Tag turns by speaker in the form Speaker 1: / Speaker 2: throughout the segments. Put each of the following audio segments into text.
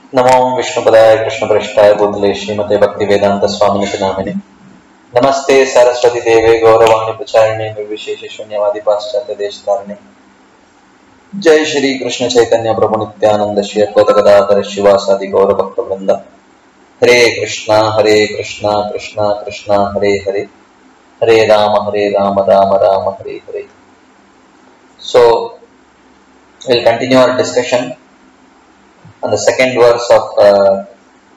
Speaker 1: नमो विष्णुपदाय कृष्णप्रेष्ठाय भूतले श्रीमते भक्तिवेदांत स्वामिनिति नामिने नमस्ते सरस्वती देवे गौरवाणी प्रचारिणे निर्विशेष शून्यवादी पाश्चात्य देशतारिणे जय श्री कृष्ण चैतन्य प्रभु नित्यानंद श्री अद्वैत गदाधर शिवासादि गौर भक्त वृंद हरे Krishna Krishna Krishna Hare Hare Ram Ram Ram Hare Hare. So we'll continue our discussion on the second verse of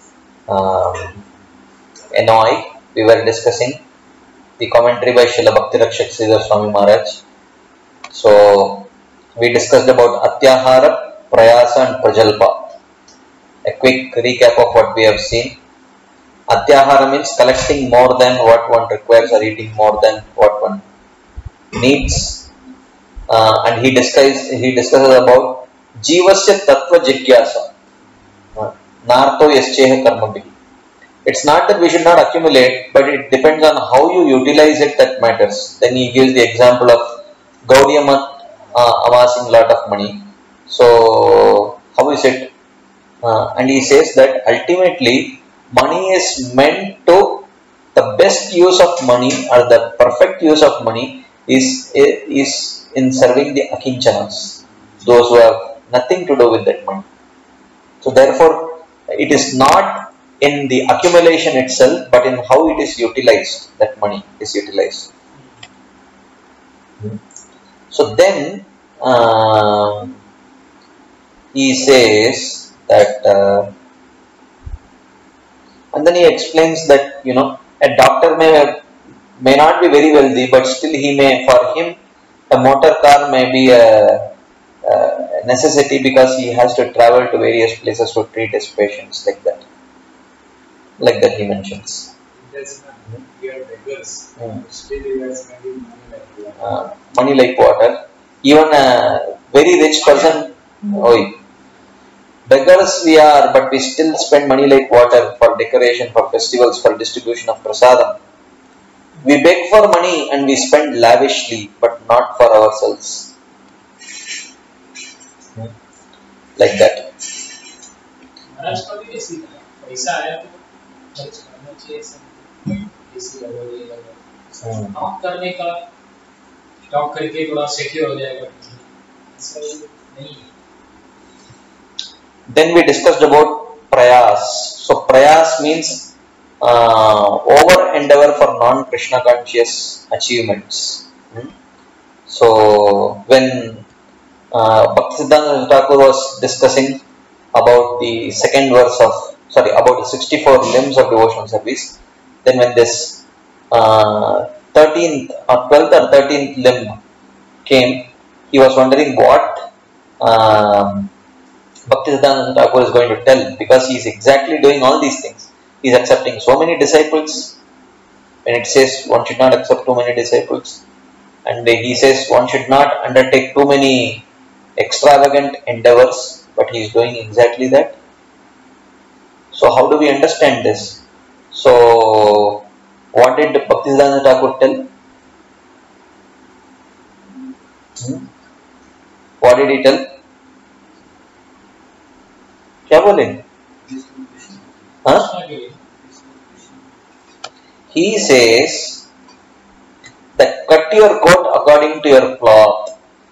Speaker 1: NOI. We were discussing the commentary by Srila Bhakti-Rakshak Sridhar Swami Maharaj. So we discussed about Atyahara, Prayasa and Prajalpa. A quick recap of what we have seen. Atyahara means collecting more than what one requires or eating more than what one needs. And he discusses about Jivasya Tattva Jigyasa. Narto Yascheha Karmabhi. It's not that we should not accumulate, but it depends on how you utilize it that matters. Then he gives the example of Gaudiya amassing a lot of money. So, how is it? And he says that ultimately money is meant to, the best use of money or the perfect use of money is in serving the akinchanas, those who have nothing to do with that money. So therefore, it is not in the accumulation itself, but in how it is utilized, that money is utilized. So then, he says that, and then he explains that, a doctor may not be very wealthy, but still for him, a motor car may be a necessity because he has to travel to various places to treat his patients, like that he mentions.
Speaker 2: We are beggars. Still we are spending money like water.
Speaker 1: Money like water. Even a very rich person, beggars we are, but we still spend money like water for decoration, for festivals, for distribution of prasadam. We beg for money and we spend lavishly, but not for ourselves. Like that.
Speaker 2: महाराज का भी ऐसी है. पैसा आया तो खर्च करना चाहिए सब. ऐसी लगा. स्टॉक करने का, स्टॉक करके थोड़ा सिक्योर हो जाएगा. ऐसा नहीं है.
Speaker 1: Then we discussed about prayas. So prayas means over endeavor for non-Krishna conscious achievements. So when Bhaktisiddhanta Thakur was discussing about the second verse about the 64 limbs of devotional service, then when this 13th or 12th or 13th limb came, he was wondering what Bhaktisiddhanta Thakur is going to tell, because he is exactly doing all these things. He is accepting so many disciples. When it says one should not accept too many disciples, and he says one should not undertake too many extravagant endeavors, but he is doing exactly that. So how do we understand this? So what did Bhaktisiddhanta Thakur tell? What did he tell? क्या बोले? He says that cut your coat according to your cloth.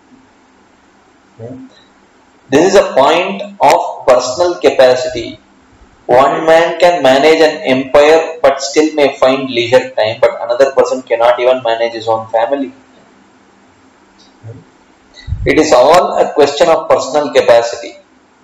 Speaker 1: This is a point of personal capacity. One man can manage an empire but still may find leisure time, but another person cannot even manage his own family. It is all a question of personal capacity.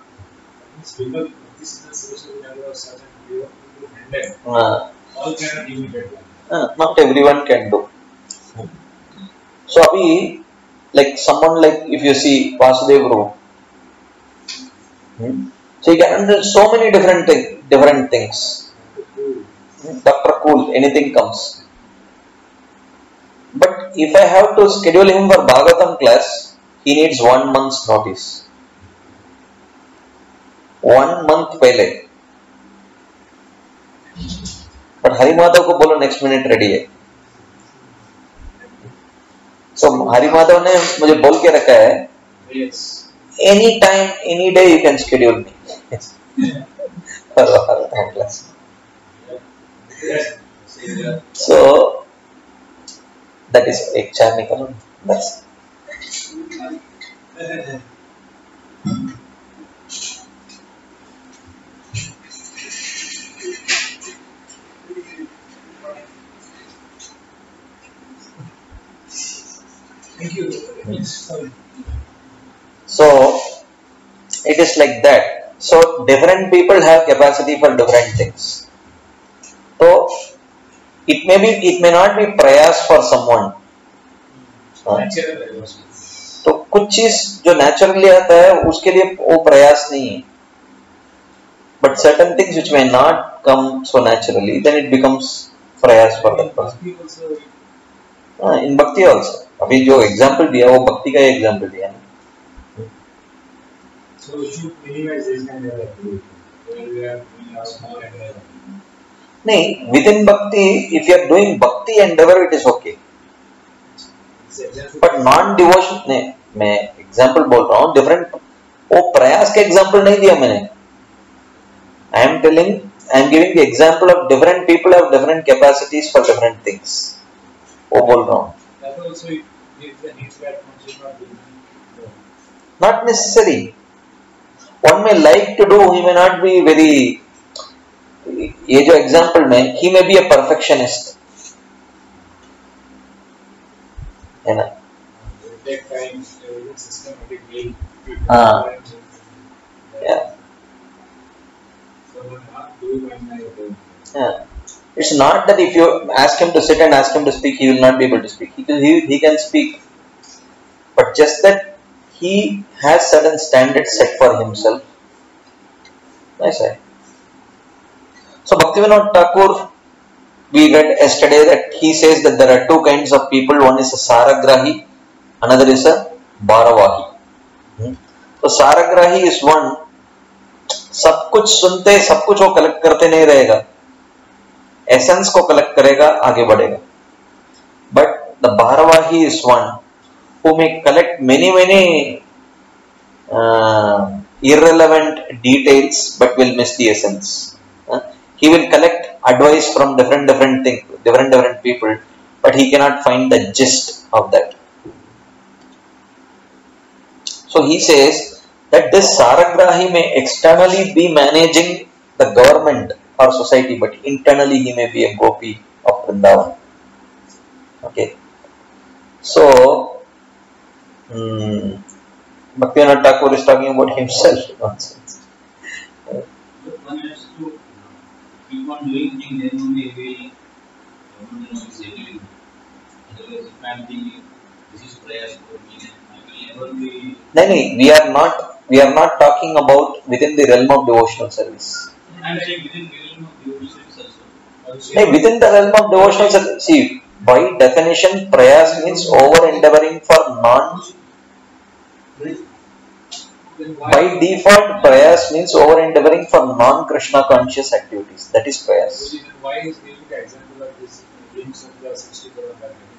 Speaker 2: All cannot imitate one.
Speaker 1: Not everyone can do. So, abhi, like someone like, if you see Vasudev Guru, so he can handle so many different things. Dr. Cool, anything comes. But if I have to schedule him for Bhagavatam class, he needs 1 month's notice. 1 month पहले. But Hari Madhav को बोलो next minute ready है. So Hari Madhav ने मुझे बोल के रखा है.
Speaker 2: Yes.
Speaker 1: Any time, any day you can schedule me. Bhagavatam class. So that is एक चार निकालो. That's
Speaker 2: Thank you. Sorry.
Speaker 1: so it is like that. So different people have capacity for different things. So it may not be prayas for someone.
Speaker 2: Natural devotion.
Speaker 1: तो कुछ चीज जो naturally आता है उसके लिए वो प्रयास नहीं है. But certain things which may not come so naturally, then it becomes prayas for that person. In bhakti also. अभी जो एग्जाम्पल दिया वो भक्ति का एग्जाम्पल दिया ना.
Speaker 2: So we should minimize this kind of activity. When we are doing a small endeavor.
Speaker 1: नहीं, within bhakti, if you are doing bhakti endeavor, it is okay. But non-devotion, नहीं, मैं एग्जाम्पल बोल रहा हूँ different. वो प्रयास का एग्जाम्पल नहीं दिया मैंने. I am giving the example of different people have different capacities for different things. वो बोल रहा हूँ.
Speaker 2: That also gives the needs that one should not do.
Speaker 1: Not necessary. One may like to do, he may not be very. ये जो example में, he may be a perfectionist. है ना?
Speaker 2: Take time, systematically.
Speaker 1: Yeah.
Speaker 2: So not do when I do.
Speaker 1: Yeah. It's not that if you ask him to sit and ask him to speak, he will not be able to speak. He can speak. But just that he has certain standards set for himself. Nice, right? So Bhaktivinoda Thakur, we read yesterday that he says that there are two kinds of people. One is a Saragrahi, another is a Bharavahi. So Saragrahi is one, सब कुछ सुनते सब कुछ वो collect करते नहीं रहेगा, essence को कलेक्ट करेगा, आगे बढ़ेगा. बट द भारवाही is one who may collect many irrelevant details but will miss the essence. He will collect advice from different things, different people, but he cannot find the gist of that. So he says that this Saragrahi may externally be managing the government or society, but internally he may be a gopi of Vrindavan. Okay. So Bhaktivinoda Thakur is talking about himself. Nonsense.
Speaker 3: One has to keep on doing things, then only he will his ability. Otherwise, if I am thinking this is prayers for me, I will never be.
Speaker 1: No, we are not talking about within the realm of devotional service.
Speaker 3: I am saying within the realm of devotional service also.
Speaker 1: No, within the realm of devotional service, see, by definition, prayers means over endeavoring for non. By default, prayers means over endeavoring for non-Krishna conscious activities. That is prayers.
Speaker 2: Why is giving the example of this glimpse of the 60 crore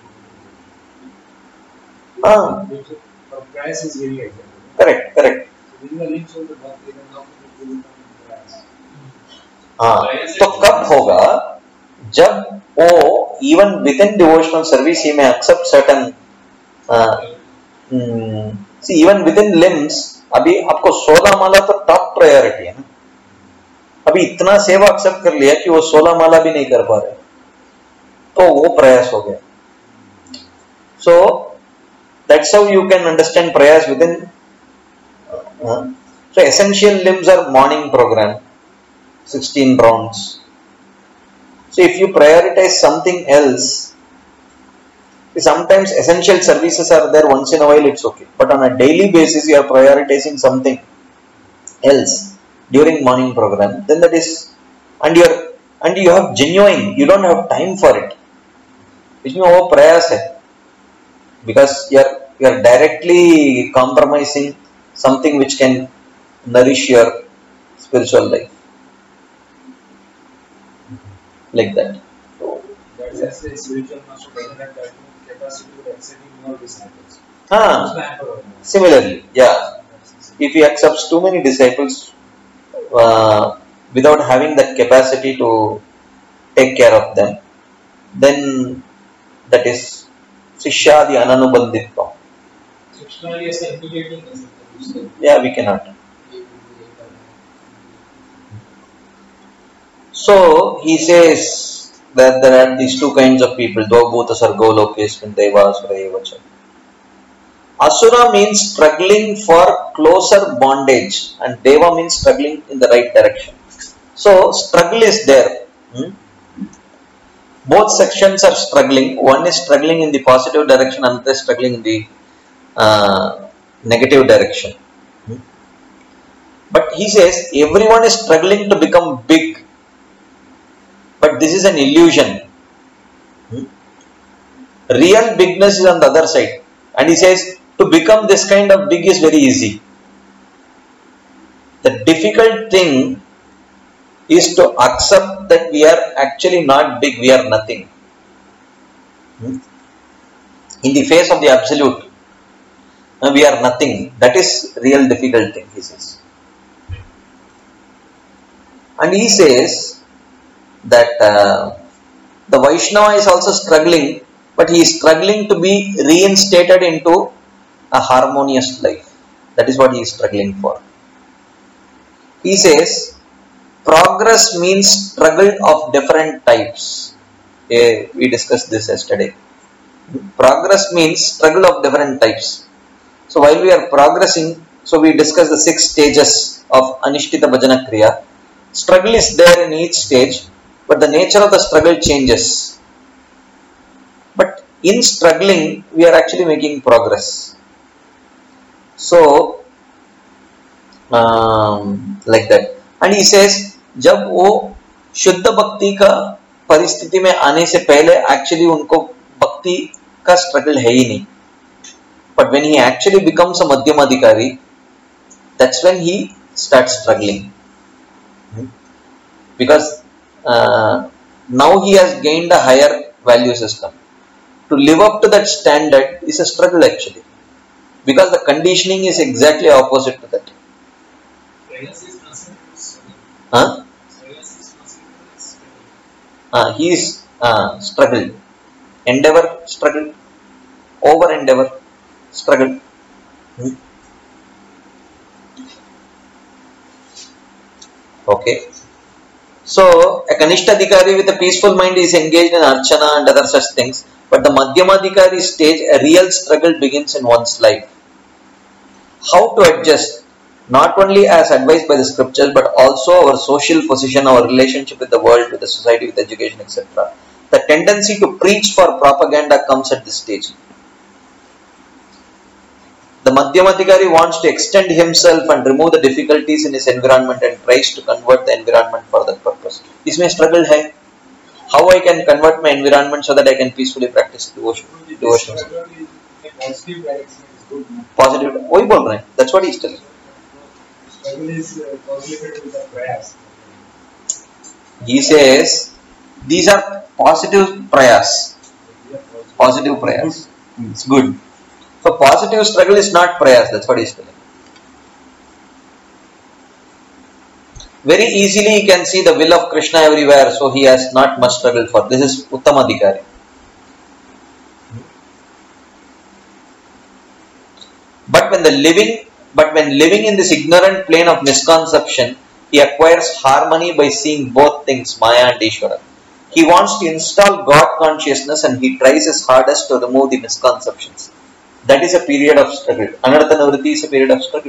Speaker 2: from prayers is giving example.
Speaker 1: Correct.
Speaker 2: So giving the glimpse of the bhakti, then how can it become prayers?
Speaker 1: तो कब होगा जब वो even within devotional service he may accept certain see even within limbs. अभी आपको 16 माला तो top priority है ना. अभी इतना सेवा एक्सेप्ट कर लिया कि वो 16 माला भी नहीं कर पा रहे, तो वो प्रयास हो गया. So that's how you can understand prayers within. So essential limbs are morning program, 16 rounds. So if you prioritize something else, sometimes essential services are there once in a while, it's okay. But on a daily basis, you are prioritizing something else during morning program. Then that is, and you have genuine. You don't have time for it. इसमें वो प्रयास है, because you are directly compromising something which can nourish your spiritual life, like that.
Speaker 2: That's the spiritual master doesn't have that capacity to accepting more disciples.
Speaker 1: Similarly, yeah. If he accepts too many disciples, without having that capacity to take care of them, then that is Sishyadi Ananubandhitvam.
Speaker 2: Sexually as imitating is it?
Speaker 1: Yeah, we cannot. So he says that there are these two kinds of people, Dvabhuta Sargo Lokesmin Deva Asura Evacha. Asura means struggling for closer bondage, and Deva means struggling in the right direction. So struggle is there. Both sections are struggling. One is struggling in the positive direction, another is struggling in the negative direction. But he says everyone is struggling to become big. But this is an illusion. Real bigness is on the other side. And he says to become this kind of big is very easy. The difficult thing is to accept that we are actually not big, we are nothing. In the face of the absolute, we are nothing. That is real difficult thing, he says. And he says that the Vaishnava is also struggling, but he is struggling to be reinstated into a harmonious life. That is what he is struggling for. He says, progress means struggle of different types. We discussed this yesterday. Progress means struggle of different types. So while we are progressing, so we discussed the 6 stages of Anishtita Bhajana Kriya. Struggle is there in each stage, but the nature of the struggle changes. But in struggling, we are actually making progress. So, like that. And he says, जब वो शुद्ध भक्ति का परिस्थिति में आने से पहले actually उनको भक्ति का struggle है ही नहीं. But when he actually becomes a Madhyamadhikari, that's when he starts struggling. Because now he has gained a higher value system. To live up to that standard is a struggle actually. Because the conditioning is exactly opposite to that. He is struggle. Endeavor, struggle. Over endeavor, struggle. Okay. So, a Kanishta Adhikari with a peaceful mind is engaged in Archana and other such things. But the Madhyamadhikari stage, a real struggle begins in one's life. How to adjust, not only as advised by the scriptures, but also our social position, our relationship with the world, with the society, with education, etc. The tendency to preach for propaganda comes at this stage. The Madhyamadhikari wants to extend himself and remove the difficulties in his environment and tries to convert the environment for that purpose. इसमें struggle है. How I can convert my environment so that I can peacefully practice devotion.
Speaker 2: Positive direction is good.
Speaker 1: Positive. वही बोल रहे हैं. That's what he's telling.
Speaker 2: Struggle is correlated with the prayers.
Speaker 1: He says these are positive prayers. Positive prayers. It's good. So positive struggle is not prayers. That's what he's telling. Very easily he can see the will of Krishna everywhere, so he has not much struggle for. This is Uttamadhikari. But when living in this ignorant plane of misconception, he acquires harmony by seeing both things, Maya and Ishvara. He wants to install God consciousness and he tries his hardest to remove the misconceptions. That is a period of struggle. Anartha Nivritti is a period of struggle.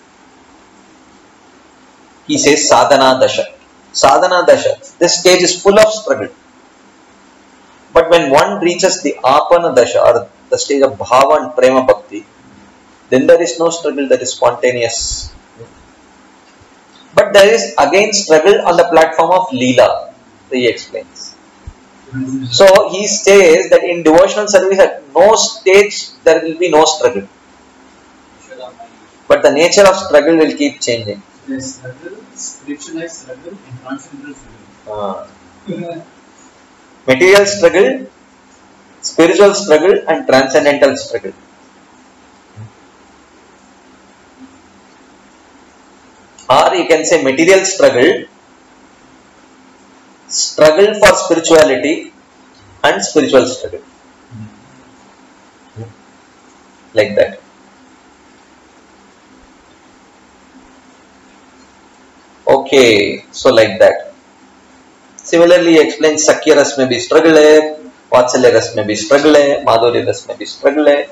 Speaker 1: He says Sadhana Dasha. Sadhana Dasha. This stage is full of struggle. But when one reaches the Apana Dasha or the stage of Bhava and Prema Bhakti, then there is no struggle, that is spontaneous. But there is again struggle on the platform of Leela, he explains. So he says that in devotional service at no stage there will be no struggle. But the nature of struggle will keep changing.
Speaker 3: Yes, struggle, spiritualized struggle, and transcendental struggle.
Speaker 1: Material struggle, spiritual struggle, and transcendental struggle. Or you can say material struggle, struggle for spirituality, and spiritual struggle. Like that. Okay, so like that. Similarly, he explains Sakya ras mein bhi struggle hai, Vatsalya ras mein bhi struggle hai, Madhurya ras mein bhi struggle hai.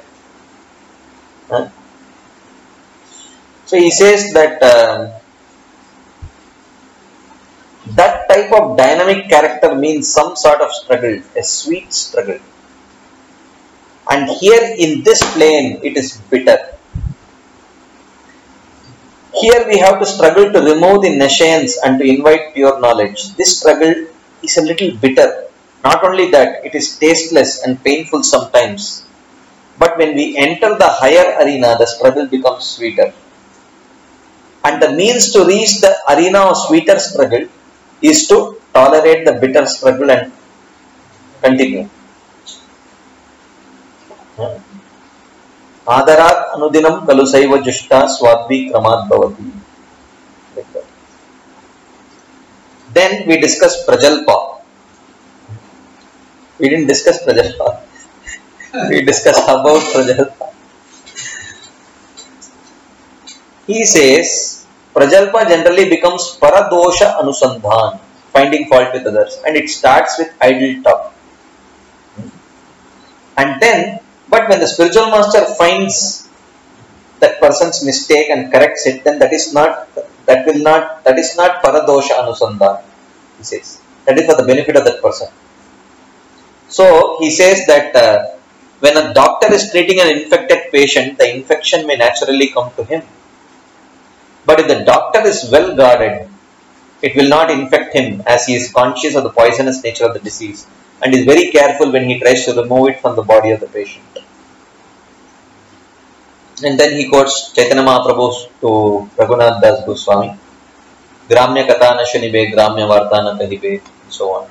Speaker 1: So he says that that type of dynamic character means some sort of struggle, a sweet struggle. And here in this plane, it is bitter. Here we have to struggle to remove the nescience and to invite pure knowledge. This struggle is a little bitter. Not only that, it is tasteless and painful sometimes. But when we enter the higher arena, the struggle becomes sweeter. And the means to reach the arena of sweeter struggle is to tolerate the bitter struggle and continue. Adarat anudinam kalusaiva jushta swadvi kramat bhavati. Then we discuss Prajalpa. We didn't discuss Prajalpa. We discussed about Prajalpa. He says, Prajalpa generally becomes Paradosha Anusandhan, finding fault with others, and it starts with idle talk. And then, but when the spiritual master finds that person's mistake and corrects it, then that is not Paradosha Anusandhan, he says. That is for the benefit of that person. So, he says that when a doctor is treating an infected patient, the infection may naturally come to him. But if the doctor is well guarded, it will not infect him, as he is conscious of the poisonous nature of the disease and is very careful when he tries to remove it from the body of the patient. And then he quotes Chaitanya Mahaprabhu to Raghunath Das Goswami, Gramya Katha na Shunibe, Gramya Varta na Kahibe, and so on.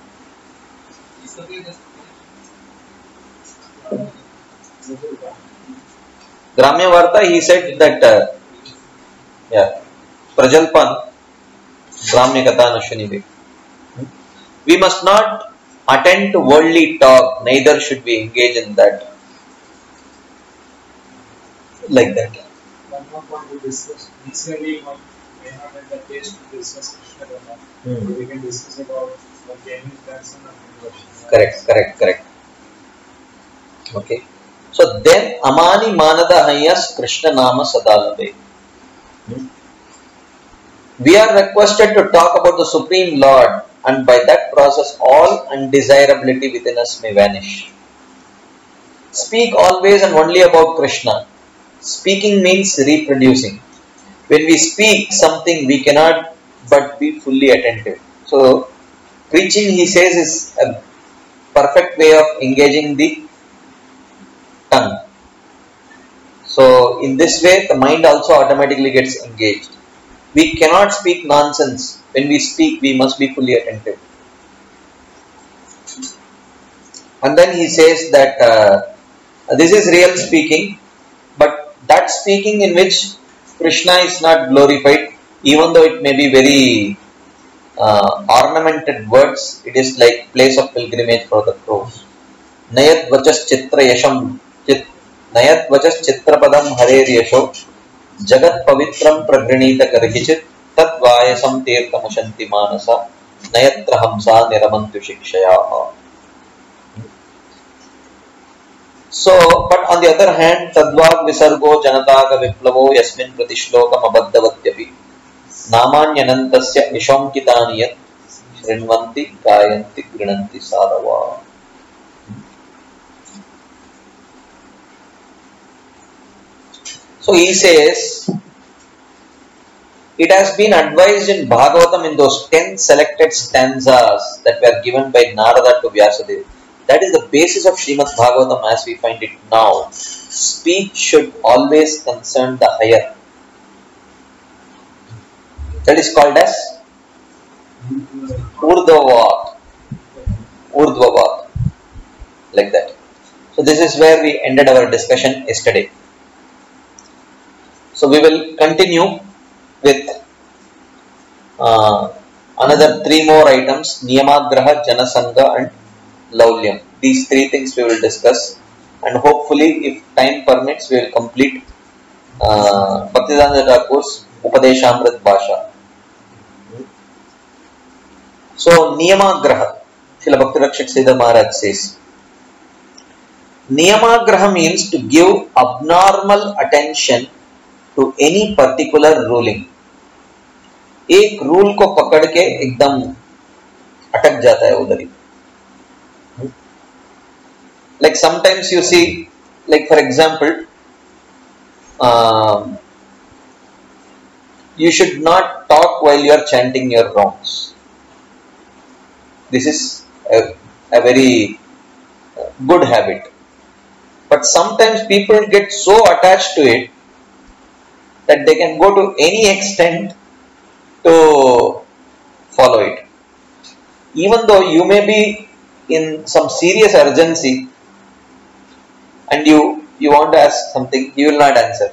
Speaker 1: Gramya Varta, he said that Prajalpan, Gramya Katha na Shunibe. We must not attend to worldly talk, neither should we engage in that. Like that.
Speaker 2: One more point to discuss. Recently, one may not have the taste to discuss Krishna Dhamma. We can discuss about what gaining person and conversion.
Speaker 1: Correct. Okay. So then, Amani Manada Hayas Krishna Nama Sadalabe. We are requested to talk about the Supreme Lord, and by that process all undesirability within us may vanish. Speak always and only about Krishna. Speaking means reproducing. When we speak something, we cannot but be fully attentive. So, preaching, he says, is a perfect way of engaging the tongue. So, in this way, the mind also automatically gets engaged. We cannot speak nonsense. When we speak, we must be fully attentive. And then he says that this is real speaking, but that speaking in which Krishna is not glorified, even though it may be very ornamented words, it is like place of pilgrimage for the crows. Nayat vachas chitra yasham Nayat vachas chitra padam harer yasho Jagat pavitram pragranita karhichit tat vayasam tirtamushanti manasa nayatra hamsa niramantu shikshayaha. So, but on the other hand, tadvag visargo janataga viplavo yasmin pratishlokam abaddhavatyapi namanyanantasya nishomkitaniyat shrinvanti gayanti grinanti sadava. So he says, it has been advised in Bhagavatam in those 10 selected stanzas that were given by Narada to Vyasadeva. That is the basis of Srimad Bhagavatam as we find it now. Speech should always concern the higher. That is called as Urdhva Vak. Like that. So this is where we ended our discussion yesterday. So we will continue with Another three more items: Niyamagraha, Janasanga, and Laulyam. These three things we will discuss, and hopefully, if time permits, we will complete Bhaktivedanta Thakur's Upadeshamrit Bhasha. So, Niyamagraha, Srila Bhakti-Rakshak Sridhar Maharaj says, Niyamagraha means to give abnormal attention to any particular ruling. एक rule को पकड़ के एकदम अटक जाता है उधर ही. Like sometimes you see, like for example, you should not talk while you are chanting your rounds. This is a very good habit. But sometimes people get so attached to it that they can go to any extent to follow it. Even though you may be in some serious urgency and you want to ask something, he will not answer.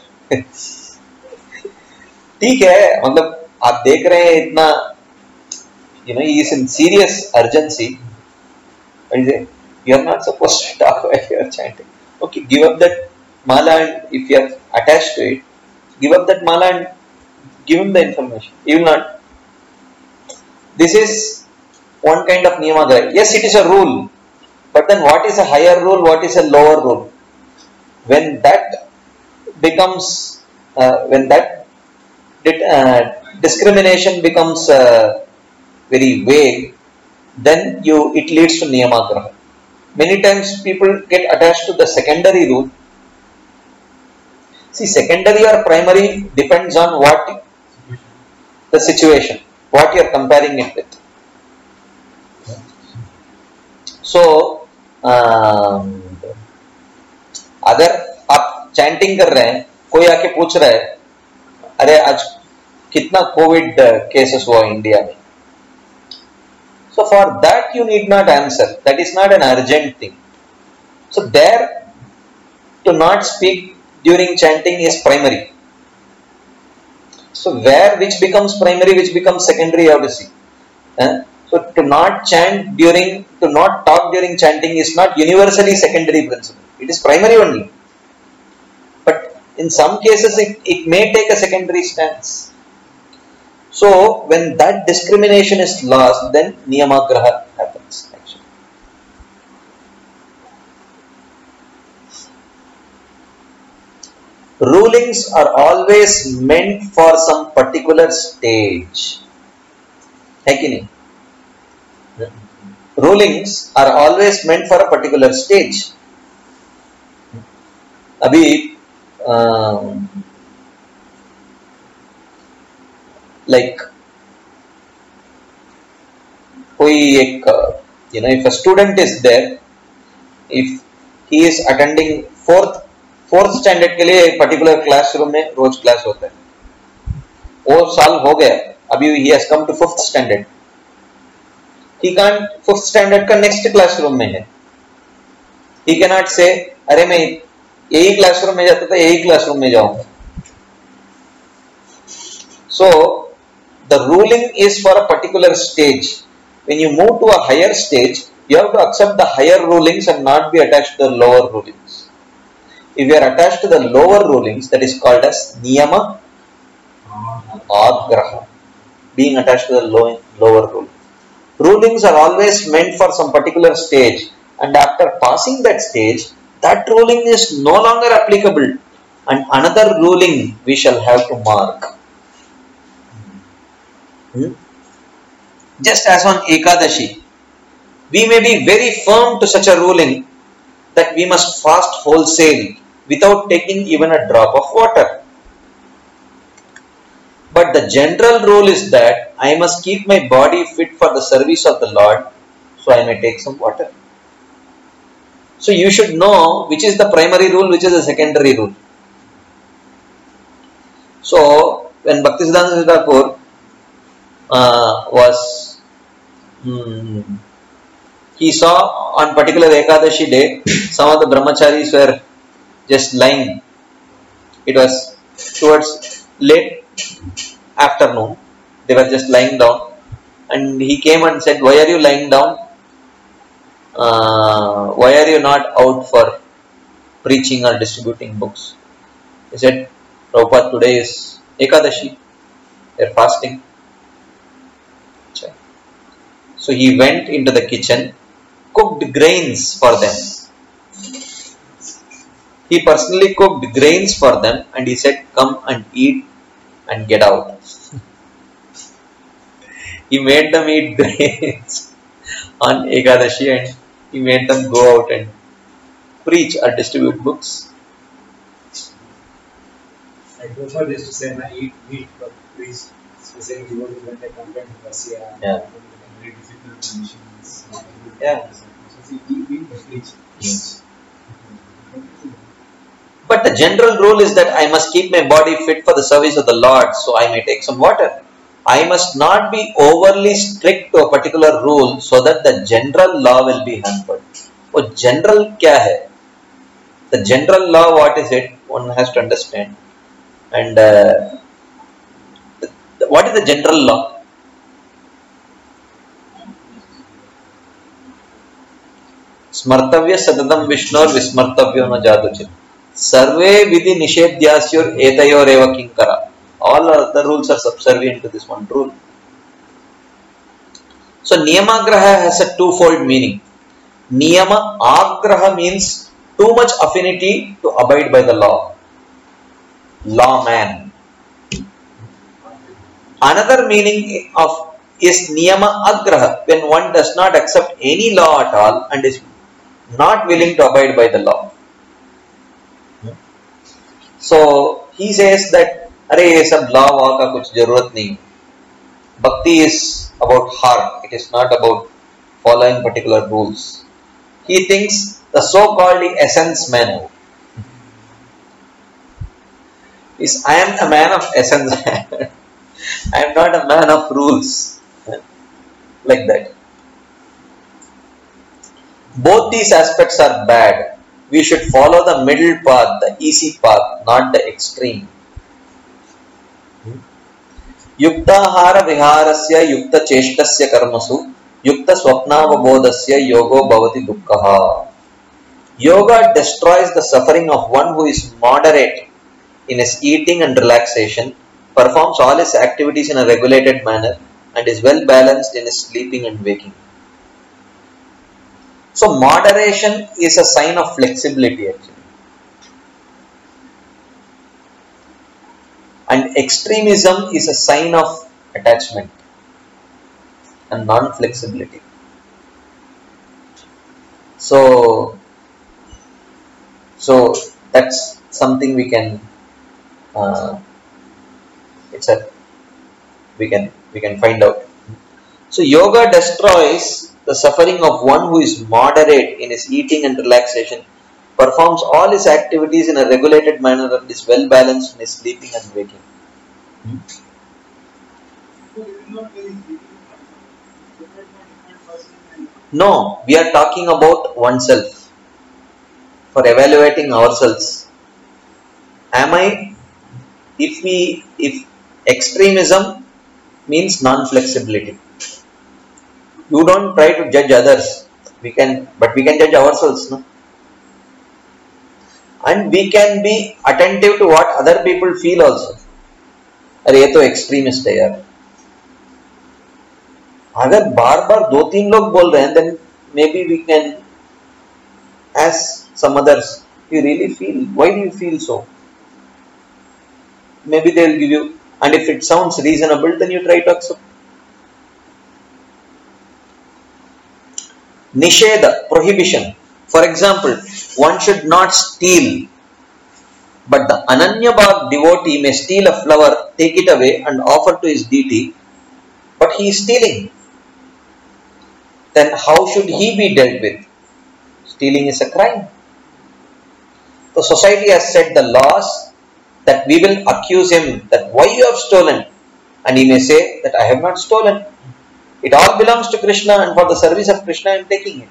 Speaker 1: ठीक है, मतलब आप देख रहे हैं इतना, he is in serious urgency, and you are not supposed to talk while you are chanting. Okay, give up that mala, and if you are attached to it, give up that mala and give him the information. He will not. This is one kind of niyamagraha. Yes, it is a rule, but then what is a higher rule? What is a lower rule? When that becomes, discrimination becomes very vague, then it leads to niyamagraha. Many times people get attached to the secondary rule. See, secondary or primary depends on what the situation, what you are comparing it with. So, अगर आप chanting कर रहे हैं, कोई आके पूछ रहा है, अरे आज कितना कोविड केसेस हुआ इंडिया में? So for that you need not answer. That is not an urgent thing. So there, to not speak during chanting is primary. So which becomes primary, which becomes secondary, you have to see. So to not talk during chanting is not universally secondary principle. It is primary only. But in some cases it may take a secondary stance. So when that discrimination is lost, then niyamagraha happens actually. Rulings are always meant for some particular stage. Rulings are always meant for a particular stage. Abhi, like if a student is there, if he is attending fourth standard के लिए एक particular classroom में रोज class होता है, वो साल हो गया, अभी he has come to 5th standard, he can't 5th standard का नेक्स्ट क्लासरूम में है, he cannot say अरे मैं यही क्लासरूम में जाता था, यही क्लासरूम में जाऊंगा. So the ruling is for a particular stage. When you move to a higher stage, you have to accept the higher rulings and not be attached to the lower rulings. If you are attached to the lower rulings, that is called as niyama agraha, being attached to the lower rule. Rulings are always meant for some particular stage, and after passing that stage, that ruling is no longer applicable, and another ruling we shall have to mark. Just as on Ekadashi, we may be very firm to such a ruling that we must fast wholesale without taking even a drop of water. But the general rule is that I must keep my body fit for the service of the Lord, so I may take some water. So you should know which is the primary rule, which is the secondary rule. So when Bhaktisiddhanta Thakur he saw on particular Ekadashi day, some of the brahmacharis were just lying. It was towards late afternoon, They were just lying down, and he came and said, "Why are you lying down? Why are you not out for preaching or distributing books?" He said, "Prabhupada, today is Ekadashi. They're fasting." So he went into the kitchen, cooked grains for them. He personally cooked grains for them, and he said, "Come and eat and get out." He made them eat grains on Ekadashi, and he made them go out and preach or distribute books.
Speaker 4: I prefer this to say, I eat meat, but please, especially when they compare to Russia,
Speaker 1: Yeah.
Speaker 4: very difficult conditions.
Speaker 1: Yeah.
Speaker 4: So, eat meat, but preach.
Speaker 1: Yes. But the general rule is that I must keep my body fit for the service of the Lord, so I may take some water. I must not be overly strict to a particular rule so that the general law will be hampered. Oh, general kya hai? The general law, what is it? One has to understand. And what is the general law? Smartavya sadadam Vishnor vismartavyo na jaduchit. Sarve vidhi nishedhyasyur etayor eva kinkara. All other rules are subservient to this one rule. So niyamagraha has a twofold meaning. Niyama agraha means too much affinity to abide by the law. Lawman. Another meaning of is niyama agraha, when one does not accept any law at all and is not willing to abide by the law. So he says that, "Arey ye sab law waw ka kuch jarurat nahi." Bhakti is about heart. It is not about following particular rules. He thinks the so-called essence man is, I am a man of essence. I am not a man of rules. Like that. Both these aspects are bad. We should follow the middle path, the easy path, not the extreme. Yuktahara viharasya yukta cheshtasya karmasu yukta swapnavabodhasya yogo bhavati dukkhaha. Yoga destroys the suffering of one who is moderate in his eating and relaxation, performs all his activities in a regulated manner, and is well balanced in his sleeping and waking. So moderation is a sign of flexibility actually. And extremism is a sign of attachment and non-flexibility. So that's something we can we can find out. So yoga destroys the suffering of one who is moderate in his eating and relaxation, performs all his activities in a regulated manner, and is well balanced in his sleeping and waking. No, we are talking about oneself, for evaluating ourselves. If extremism means non-flexibility. You don't try to judge others. But we can judge ourselves, no? And we can be attentive to what other people feel also. अरे ये तो extremist है यार. अगर बार-बार 2-3 लोग बोल रहे हैं, then maybe we can ask some others, you really feel, why do you feel so? Maybe they will give you, and if it sounds reasonable, then you try to accept. Nisheda, prohibition. For example, one should not steal, but the Ananya Bhav devotee may steal a flower, take it away and offer to his deity, but he is stealing. Then how should he be dealt with? Stealing is a crime. The society has set the laws that we will accuse him that why you have stolen, and he may say that I have not stolen. It all belongs to Krishna, and for the service of Krishna I am taking it.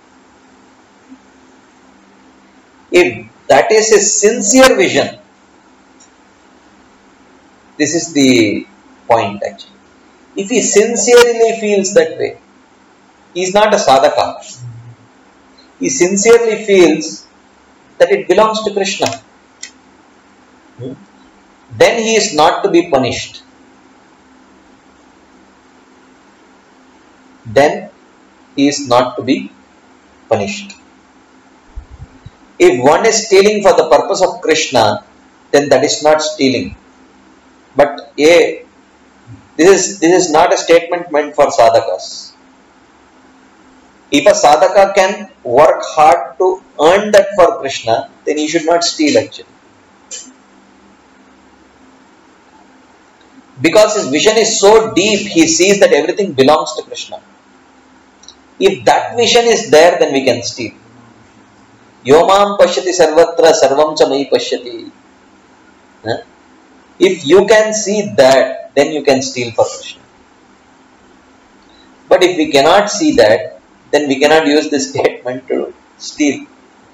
Speaker 1: If that is a sincere vision, this is the point actually. If he sincerely feels that way, he is not a sadhaka. He sincerely feels that it belongs to Krishna. Then he is not to be punished. Then he is not to be punished. If one is stealing for the purpose of Krishna, then that is not stealing. But this is not a statement meant for sadhakas. If a sadhaka can work hard to earn that for Krishna, then he should not steal actually. Because his vision is so deep, he sees that everything belongs to Krishna. If that vision is there, then we can steal. Yomam pashyati sarvatra sarvam cha mai pashyati. If you can see that, then you can steal for Krishna. But if we cannot see that, then we cannot use this statement to steal.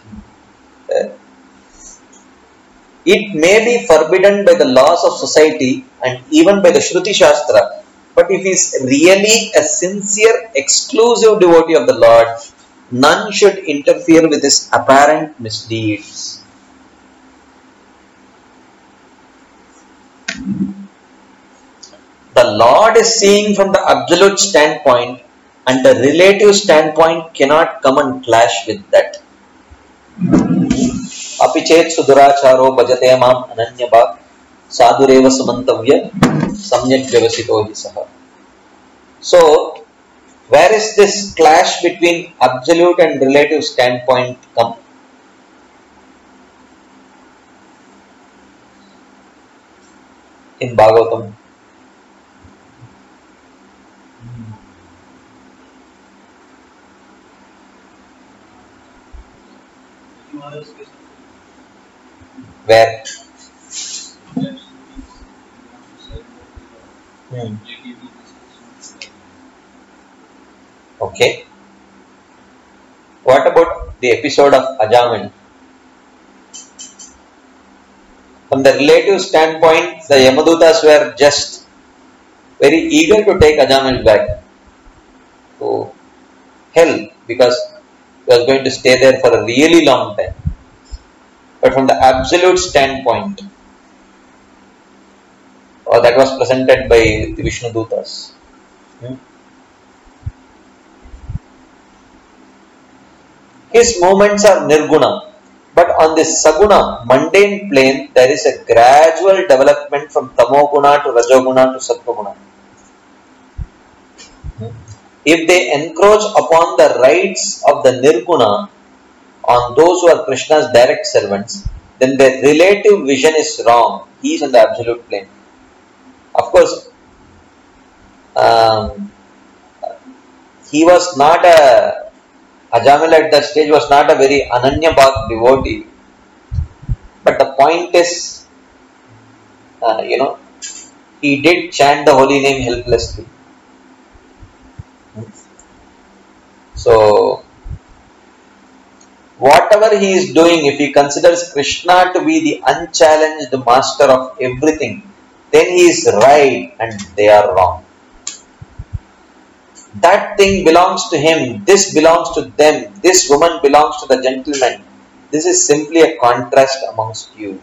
Speaker 1: It may be forbidden by the laws of society and even by the Shruti Shastra, but if he is really a sincere, exclusive devotee of the Lord, none should interfere with his apparent misdeeds. The Lord is seeing from the absolute standpoint, and the relative standpoint cannot come and clash with that. Apichet suduracharo bhajate mam ananya bhak sadureva samantavya samyak vyavasito hi saha. So, where is this clash between absolute and relative standpoint come? In Bhagavatam. Where? Okay. What about the episode of Ajaman? From the relative standpoint, the Yamadutas were just very eager to take Ajaman back to hell because he was going to stay there for a really long time. But from the absolute standpoint, that was presented by the Vishnu Dutas. His movements are nirguna, but on this saguna, mundane plane, there is a gradual development from tamoguna to rajoguna to sattva-guna. If they encroach upon the rights of the nirguna, on those who are Krishna's direct servants, then their relative vision is wrong. He is on the absolute plane. Of course, he was not Ajamil at that stage was not a very Ananya Bhak devotee. But the point is, he did chant the holy name helplessly. So, whatever he is doing, if he considers Krishna to be the unchallenged master of everything, then he is right and they are wrong. That thing belongs to him, this belongs to them, this woman belongs to the gentleman. This is simply a contract amongst you.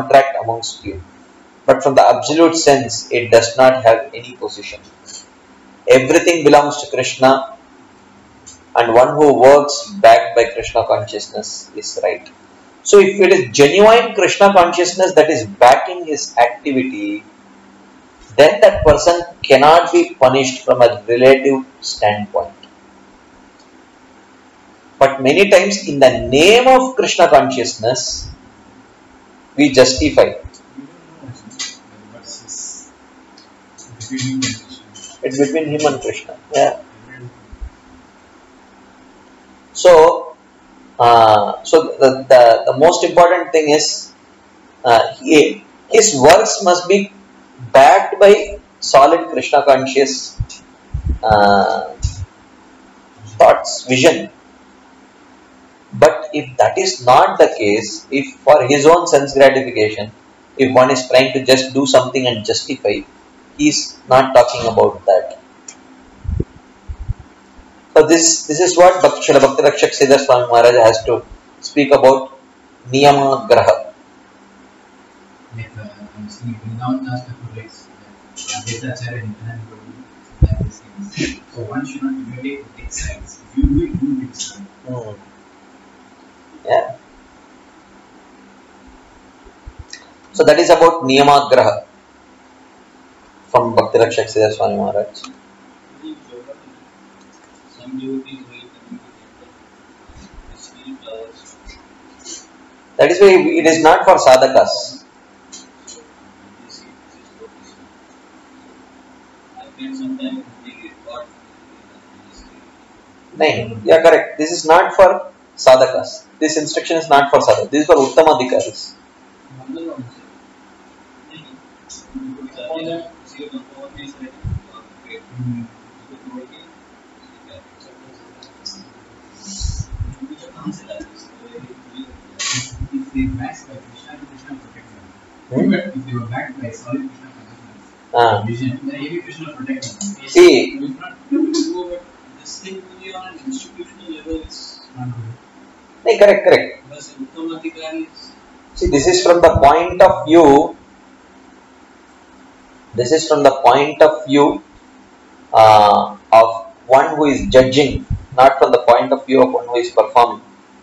Speaker 1: But from the absolute sense, it does not have any position. Everything belongs to Krishna, and one who works backed by Krishna consciousness is right. So if it is genuine Krishna consciousness that is backing his activity, then that person cannot be punished from a relative standpoint. But many times in the name of Krishna consciousness, we justify. It's between him and Krishna. Yeah. So the most important thing is his works must be backed by solid Krishna conscious thoughts, vision. But if that is not the case, if for his own sense gratification, if one is trying to just do something and justify, he is not talking about that. So this is what Srila Bhakti Rakshak Siddhar Swami Maharaj has to speak about Niyama Graha.
Speaker 4: Like I'm seeing Vrindavan Das Thakur writes that Advaitacharya and Nityananda Prabhu have this thing. So one should not immediately take sides. If you do it, do it side.
Speaker 1: Yeah. So that is about Niyama Graha from Bhakti Rakshak Siddhar Swami Maharaj.
Speaker 3: Some devotees wait and receive flowers.
Speaker 1: That is why it is not for sadhakas.
Speaker 3: I can sometimes make it what
Speaker 1: No, you are correct. This is not for sadhakas. This instruction is not for sadhakas. This is for Uttamadhikaris.
Speaker 4: If they backed by Krishna, Krishna protect them. If they were backed by solid Krishna consciousness, vision, then maybe Krishna protect them.
Speaker 1: See,
Speaker 3: this thing only on an institutional level is
Speaker 4: Not good.
Speaker 1: no, correct.
Speaker 3: because Uttamadhikari is
Speaker 1: See, this is from the point of view. This is from the point of view of one who is judging, not from the point of view of one who is performing.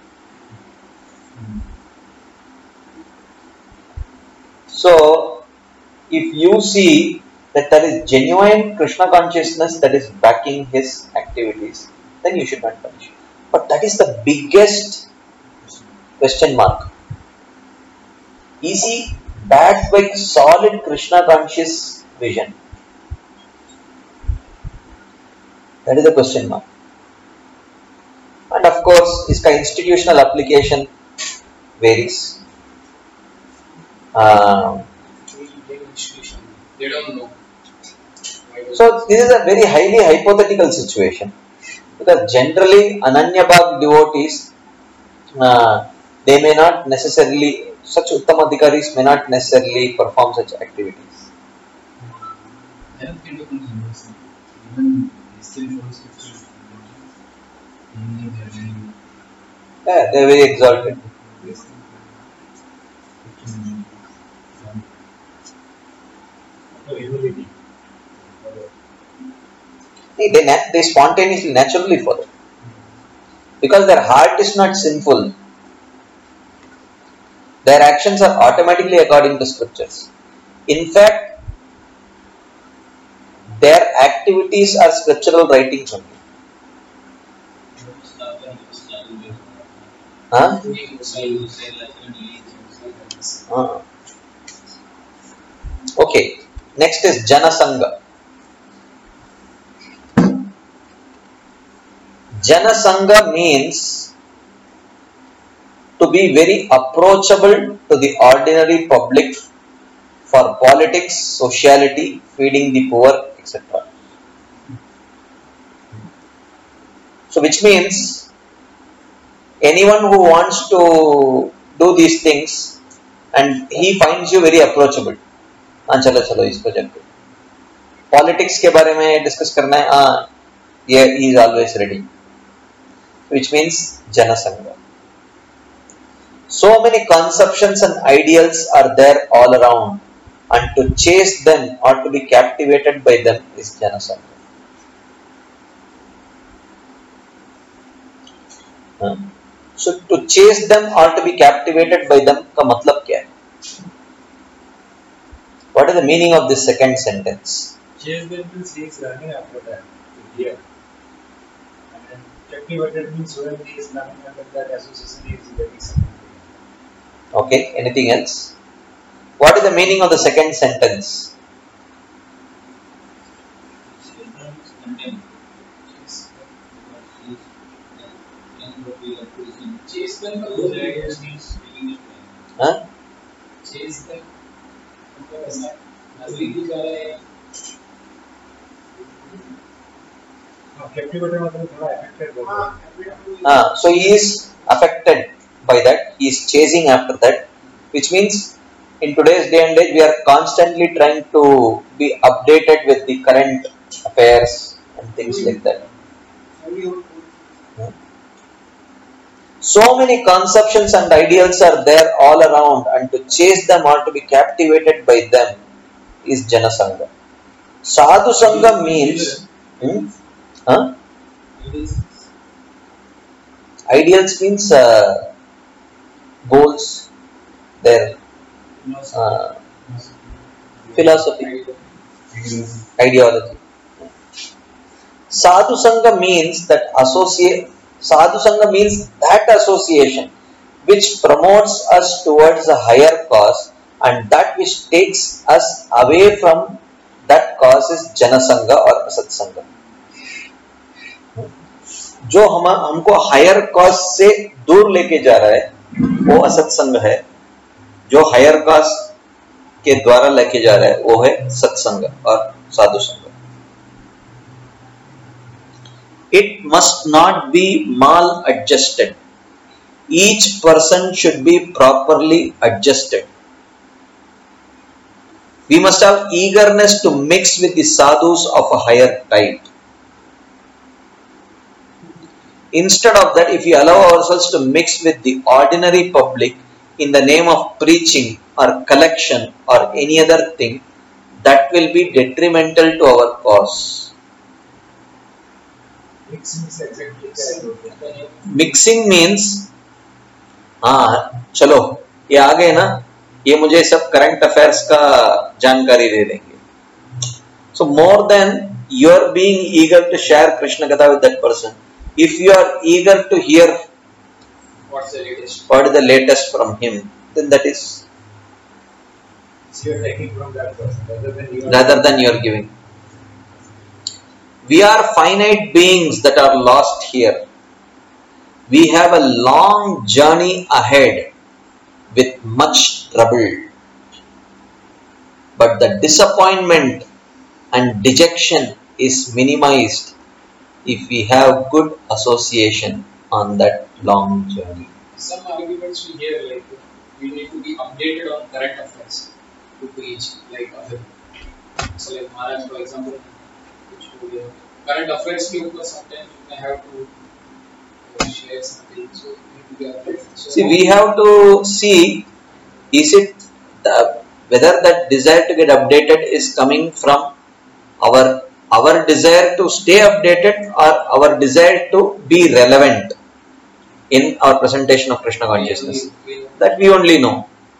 Speaker 1: So, if you see that there is genuine Krishna consciousness that is backing his activities, then you should not punish. But that is the biggest question mark. Is he backed by solid Krishna conscious vision? That is the question mark. And of course, its institutional application varies.
Speaker 2: They don't know.
Speaker 1: So this is a very highly hypothetical situation, because generally Ananya Bhag devotees, they may not necessarily, such Uttamadhikaris may not necessarily perform such activities.
Speaker 4: I don't think it becomes universal. Even they still follow scriptures. Mainly they are very
Speaker 1: Yeah, they are very exalted.
Speaker 4: Humility.
Speaker 1: They spontaneously, naturally follow, because their heart is not sinful. Their actions are automatically according to scriptures. In fact, their activities are scriptural writings only. Huh? Okay. Next is Janasanga. Janasanga means to be very approachable to the ordinary public for politics, sociality, feeding the poor, etc. So which means anyone who wants to do these things and he finds you very approachable. चलो इस project को politics के बारे में discuss करना है, ये he is always ready, which means Janasanga. So many conceptions and ideals are there all around, and to chase them or to be captivated by them is Janasanga. So to chase them or to be captivated by them का मतलब क्या है? What is the meaning of this second sentence?
Speaker 4: Chase them means he is running after that to hear. And captivated means when he is running after that association, he is getting something.
Speaker 1: Okay, anything else? What is the meaning of the second sentence?
Speaker 2: Chase them.
Speaker 1: Huh?
Speaker 2: Chase them.
Speaker 4: Captivated मतलब थोड़ा affected होता है.
Speaker 1: So he is affected by that. He is chasing after that, which means in today's day and age we are constantly trying to be updated with the current affairs and things like that. So many conceptions and ideals are there all around, and to chase them or to be captivated by them is Janasanga. Sadhu Sangha means huh? Ideals means goals, their philosophy, ideology. Sadhu Sangha means that association which promotes us towards a higher cause, and that which takes us away from that cause is Janasanga or Asat Sangha. जो हमको higher cause से दूर लेके जा रहा है वो असत संग है, जो हायर कॉज के द्वारा लेके जा रहा है वो है सत्संग और साधु संग. It must not be mal-adjusted. Each person should be properly adjusted. We must have eagerness to mix with the sadhus of a higher type. Instead of that, if we allow ourselves to mix with the ordinary public in the name of preaching or collection or any other thing, that will be detrimental to our cause. Mixing means चलो ये आ गए ना, ये मुझे सब current affairs का जानकारी दे देंगे. So more than you are being eager to share Krishna Katha with that person, if you are eager to hear what is the latest from him, then that is
Speaker 4: you are taking from that person
Speaker 1: rather than you are giving. We are finite beings that are lost here. We have a long journey ahead with much trouble. But the disappointment and dejection is minimized if we have good association on that long journey.
Speaker 2: Some arguments we hear like we need to be updated on current affairs to preach like other. So like Maharaj, for example, current affairs के ऊपर sometimes you may have to share something, so you need to be updated. So
Speaker 1: see, we have to see, is it whether that desire to get updated is coming from our desire to stay updated or our desire to be relevant in our presentation of Krishna consciousness. That we only know.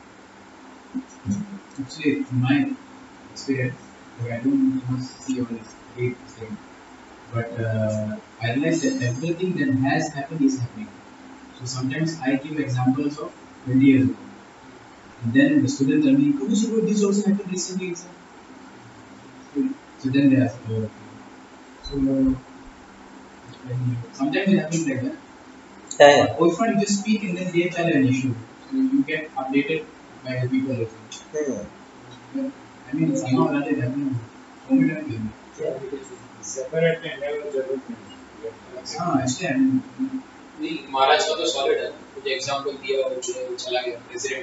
Speaker 4: Actually, in my experience, I don't must see all this great thing, but I realize that everything that has happened is happening. So sometimes I give examples of 20 years ago, and then the students tell me, "Oh, this also happened recently." So then they ask, "Oh, okay." So sometimes it happens like that.
Speaker 1: Yeah.
Speaker 4: Or if not, you just speak and then they tell an issue, so you get updated by the people also. I mean, somehow that is happening so many times.
Speaker 2: separate and never development.
Speaker 4: Actually,
Speaker 2: नहीं महाराज का तो solid है. कुछ example दिया और चला गया president.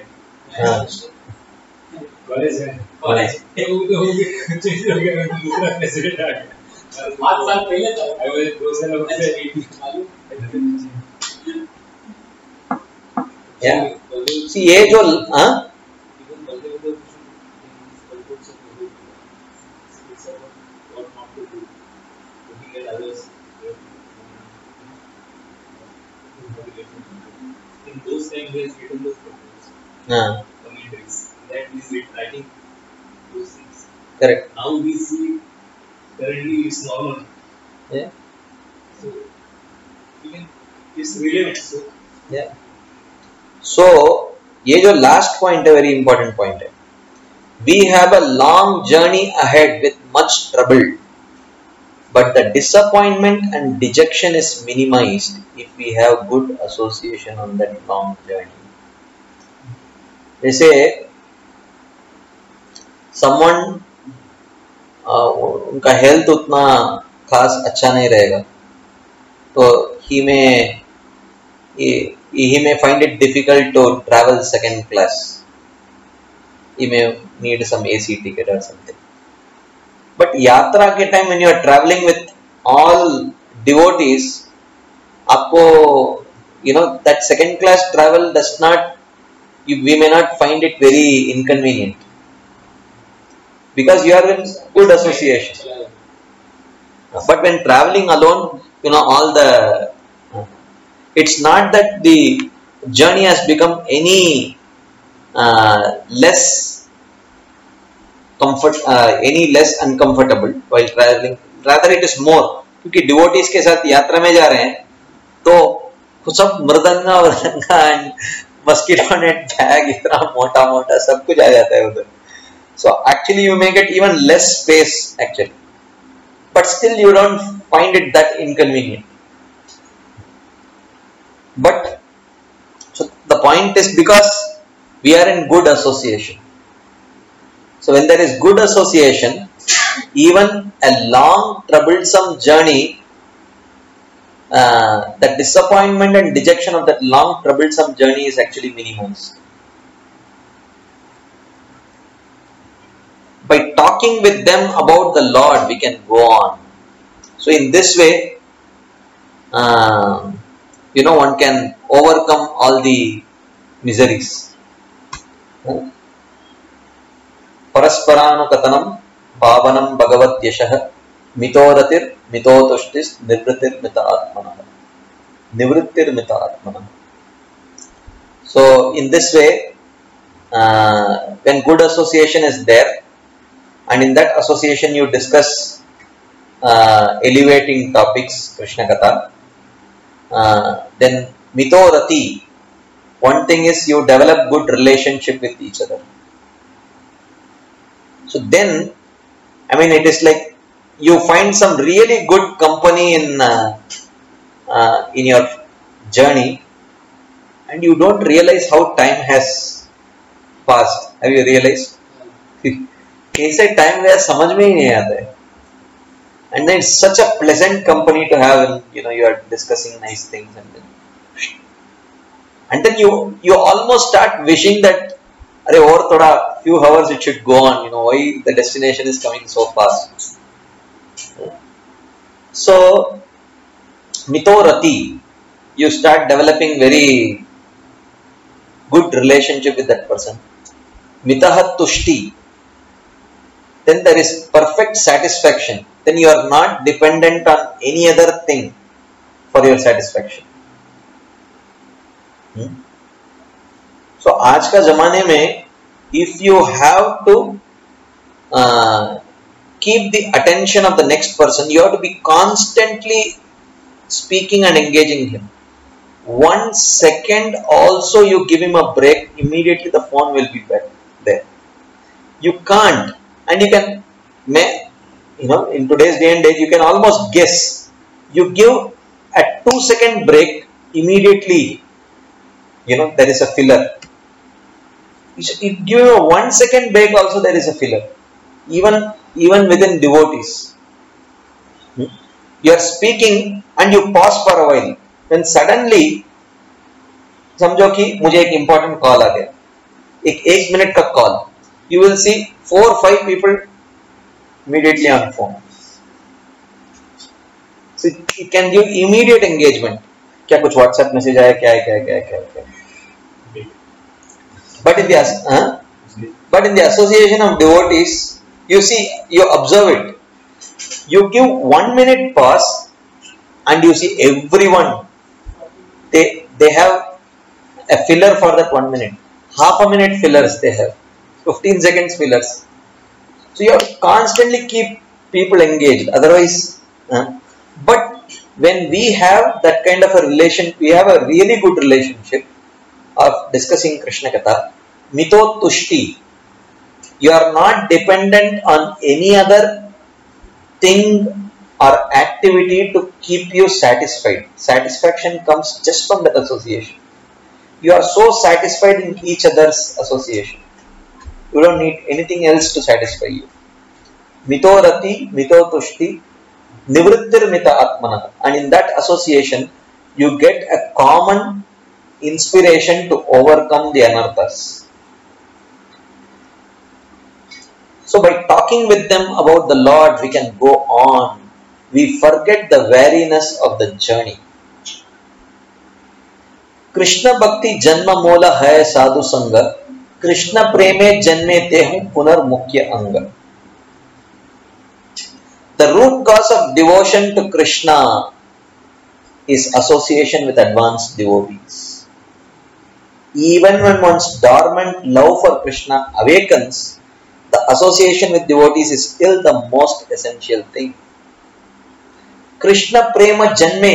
Speaker 4: College है.
Speaker 2: कॉलेज वो चेंज हो गया, दूसरा प्रेसिडेंट आ गया. 5 साल पहले था. आई वाज 2 साल पहले मालूम.
Speaker 1: Yeah. See, ये जो
Speaker 3: In those times, he has written those commentaries. That is writing those things.
Speaker 1: correct.
Speaker 3: Now we see currently it's normal.
Speaker 1: Yeah.
Speaker 3: So even it's relevant. So
Speaker 1: Yeah. So ये जो last point है, very important point है. We have a long journey ahead with much trouble, but the disappointment and dejection is minimized if we have good association on that long journey. जैसे someone उनका health उतना खास अच्छा नहीं रहेगा, तो he may find it difficult to travel second class. He may need some AC ticket or something. But yatra ke time, when you are traveling with all devotees, आपको that second class travel does not, we may not find it very inconvenient because you are in good association. But when traveling alone, all the, it's not that the journey has become any less any less uncomfortable while traveling. Rather, it is more. क्योंकि devotees के साथ यात्रा में जा रहे हैं, तो सब mridanga and mosquito net bag इतना मोटा मोटा सब कुछ आ जाता है उधर. So actually you may get even less space actually, but still you don't find it that inconvenient. But so the point is because we are in good association. So when there is good association, even a long troublesome journey, the disappointment and dejection of that long troublesome journey is actually minimized. By talking with them about the Lord, we can go on. So in this way, one can overcome all the miseries. Parasparanukathanam bhavanam bhagavat yashah mitoratir mitotushtis nivrittir mita atmanah. Nivrittir mita atmanah. So in this way, when good association is there, and in that association you discuss elevating topics, Krishna Katha, then mitorati, one thing is you develop good relationship with each other. So then, it is like you find some really good company in your journey, and you don't realize how time has passed. Have you realized? कैसे time वह समझ में ही नहीं आता है. And then it's such a pleasant company to have, and you are discussing nice things, and then you almost start wishing that अरे और थोड़ा few hours it should go on. Why the destination is coming so fast. So mitorati, you start developing very good relationship with that person. Mitaha tushti, then there is perfect satisfaction. Then you are not dependent on any other thing for your satisfaction. So आज का जमाने में, if you have to keep the attention of the next person, you have to be constantly speaking and engaging him. 1 second also you give him a break, immediately the phone will be back there. You can't, and you can, in today's day and age, you can almost guess. You give a 2-second break, immediately, there is a filler. You give a 1 second break also, there is a filler. Even within devotees. You are speaking and you pause for a while. Then suddenly, समझो कि मुझे एक important call आ गया, एक 1 minute का call. You will see 4 or 5 people immediately on phone. So it can give immediate engagement. क्या कुछ WhatsApp message आया, क्या. But in the association of devotees, you see, you observe it. You give 1 minute pause, and you see everyone. They have a filler for that 1 minute. Half a minute fillers they have. 15 seconds fillers. So you have to constantly keep people engaged. Otherwise, but when we have that kind of a relation, we have a really good relationship of discussing Krishna Katha. Mito tushti. You are not dependent on any other thing or activity to keep you satisfied. Satisfaction comes just from that association. You are so satisfied in each other's association. You don't need anything else to satisfy you. Mito rati, mito tushti, nivrittir mita atmanah. And in that association, you get a common inspiration to overcome the anarthas. So by talking with them about the Lord, we can go on. we forget the weariness of the journey. Krishna भक्ति जन्म मूल है साधु संग, कृष्ण प्रेमे जन्मे ते हूं पुनर्मुख्य अंग. The root cause of devotion to Krishna is association with advanced devotees. Even when one's dormant love for Krishna awakens, the association with devotees is still the most essential thing. Krishna prema janme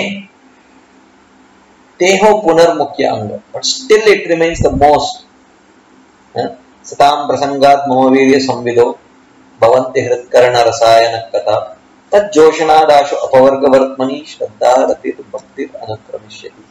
Speaker 1: teho punarmukhya anga, but still it remains the most. Satam prasangat mohavirya samvido bhavanti hritkarana rasayana katha tad joshanadashu apavarga vartmani shraddha ratit bhaktir anukramishati.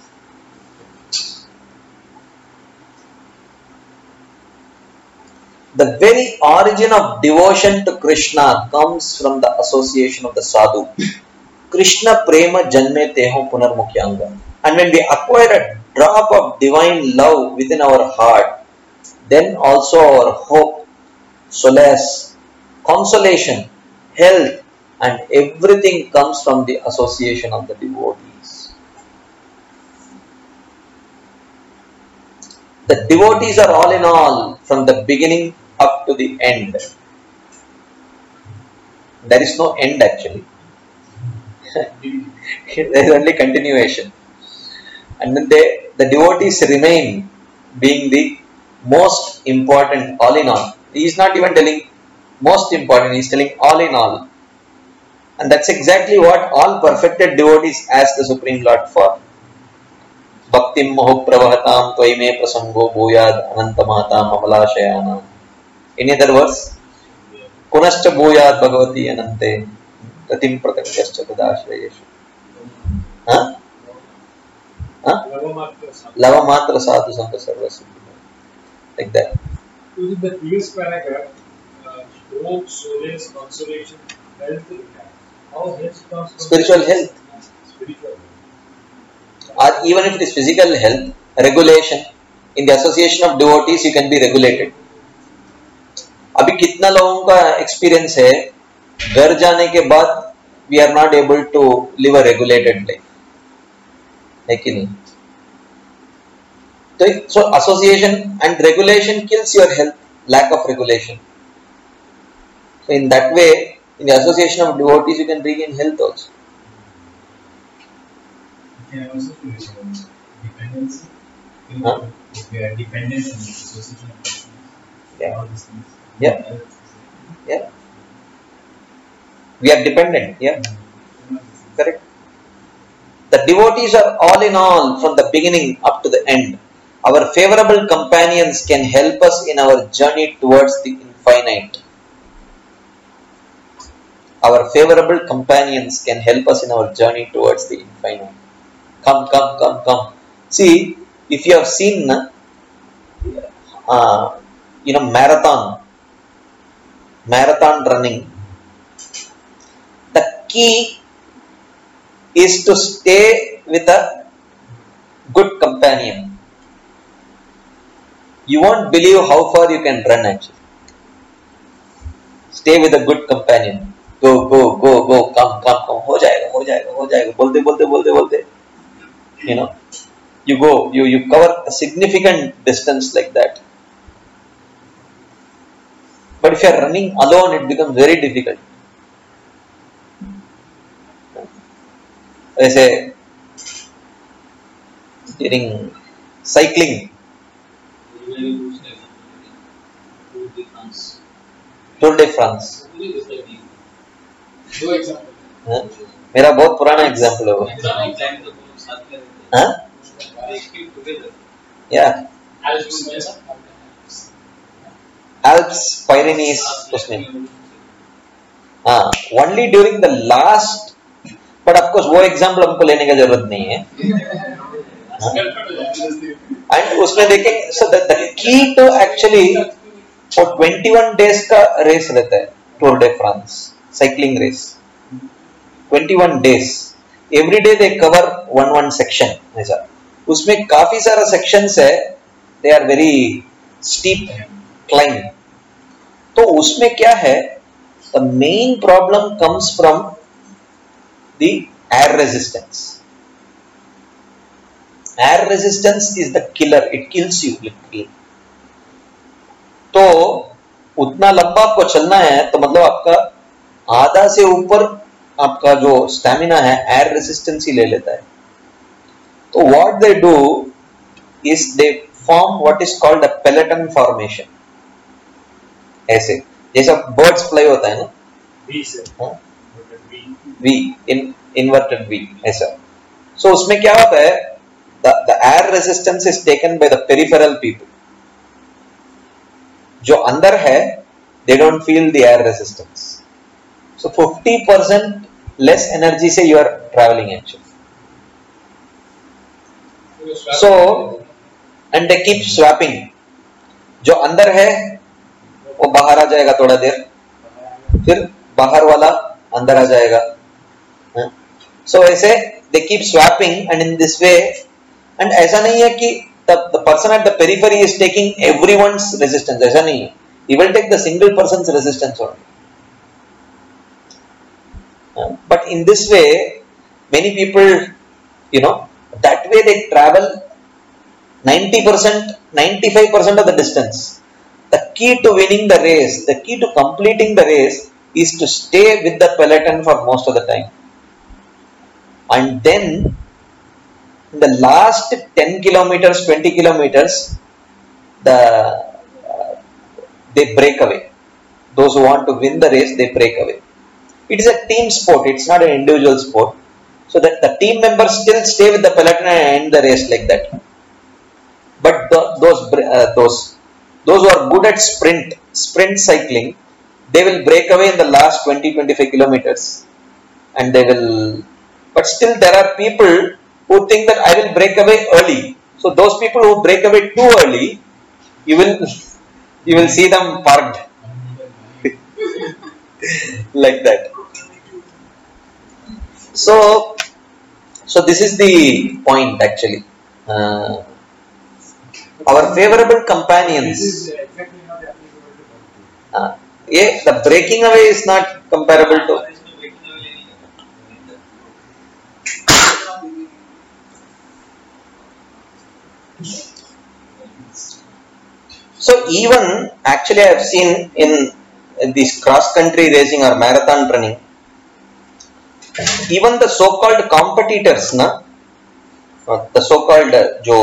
Speaker 1: The very origin of devotion to Krishna comes from the association of the sadhu. Krishna prema janme teho punarmukhya anga. And when we acquire a drop of divine love within our heart, then also our hope, solace, consolation, health, and everything comes from the association of the devotees. The devotees are all in all from the beginning up to the end. There is no end actually. There is only continuation. And then the devotees remain being the most important all in all. He is not even telling most important, he is telling all in all. And that's exactly what all perfected devotees ask the Supreme Lord for. Bhaktim mohu pravahatam tvaime prasango bhuyad anantamata mamalashayana. Any other verse? Punascha bhuyad bhagavati anante tatim prakatyascha tadashrayeshu. Lava matra sadhu sangha sarvasiddhi. Like that.
Speaker 2: In the previous paragraph, hope, solace, consolation, health, how health comes from
Speaker 1: spiritual health.
Speaker 2: Spiritual health.
Speaker 1: Or even if it is physical health, regulation. In the association of devotees, you can be regulated. अभी कितना लोगों का experience है घर जाने के बाद we are not able to live a regulated life, है कि नहीं? तो so association and regulation kills your health, lack of regulation. So in that way, in the association of devotees, you can regain health also.
Speaker 4: Can also do dependency. If we are dependent on the association of Krishna, all these things.
Speaker 1: Yeah. Yeah. We are dependent. Yeah. Correct. The devotees are all in all from the beginning up to the end. Our favorable companions can help us in our journey towards the infinite. Our favorable companions can help us in our journey towards the infinite. Come, come, come, come. See, if you have seen, marathon running, the key is to stay with a good companion. You won't believe how far you can run actually. Stay with a good companion. Go, go, go, go, come, come, come. हो जाएगा, हो जाएगा, हो जाएगा. बोलते, बोलते, बोलते, बोलते. You know, you go, you cover a significant distance like that. But if you are running alone, it becomes very difficult. I say, during cycling, Tour de France.
Speaker 2: दो एग्जांपल.
Speaker 1: मेरा बहुत पुराना एग्जाम्पल है वो. हाँ? Yeah. Alps, Pyrenees, उसमें. हाँ. Only during the last, but of course वो एग्जाम्पल हमको लेने का जरूरत नहीं है. And उसमें देखें, so the key to actually for 21 days का रेस रहता है Tour de France cycling race. 21 days. Every day they cover one section. ऐसा. उसमें काफी सारा sections है. They are very steep climb. तो उसमें क्या है? The main problem comes from the air resistance. Air resistance is the killer, it kills you literally. तो उतना लंबा आपको चलना है तो मतलब आपका आधा से ऊपर आपका जो स्टैमिना है एयर रेजिस्टेंस ही ले लेता है. तो what they do is they form what is called a peloton formation. ऐसे जैसा बर्ड्स फ्लाई होता है ना, वी इन्वर्टेड वी ऐसा. सो उसमें क्या होता है, the air resistance is taken by the peripheral people. जो अंदर है they don't feel the air resistance. So 50% less energy से you are traveling actually. So and they keep swapping. जो अंदर है वो बाहर आ जाएगा थोड़ा देर, फिर बाहर वाला अंदर आ जाएगा. So ऐसे they keep swapping and in this way. And ऐसा नहीं है कि the person at the periphery is taking everyone's resistance. ऐसा नहीं है. He will take the single person's resistance only. But in this way, many people, that way they travel 90%, 95% of the distance. The key to winning the race, the key to completing the race is to stay with the peloton for most of the time. And then in the last 10 kilometers, 20 kilometers, they break away. Those who want to win the race, they break away. It is a team sport, it's not an individual sport. So that the team members still stay with the peloton and end the race like that. But those who are good at sprint cycling, they will break away in the last 20-25 kilometers. And they will, but still there are people who think that I will break away early. So those people who break away too early, you will see them parked like that. So this is the point actually. Our favorable companions.
Speaker 2: This is exactly not applicable to
Speaker 1: The breaking away is not comparable to. So even actually I have seen in this cross country racing or marathon running, even the so-called competitors, the so-called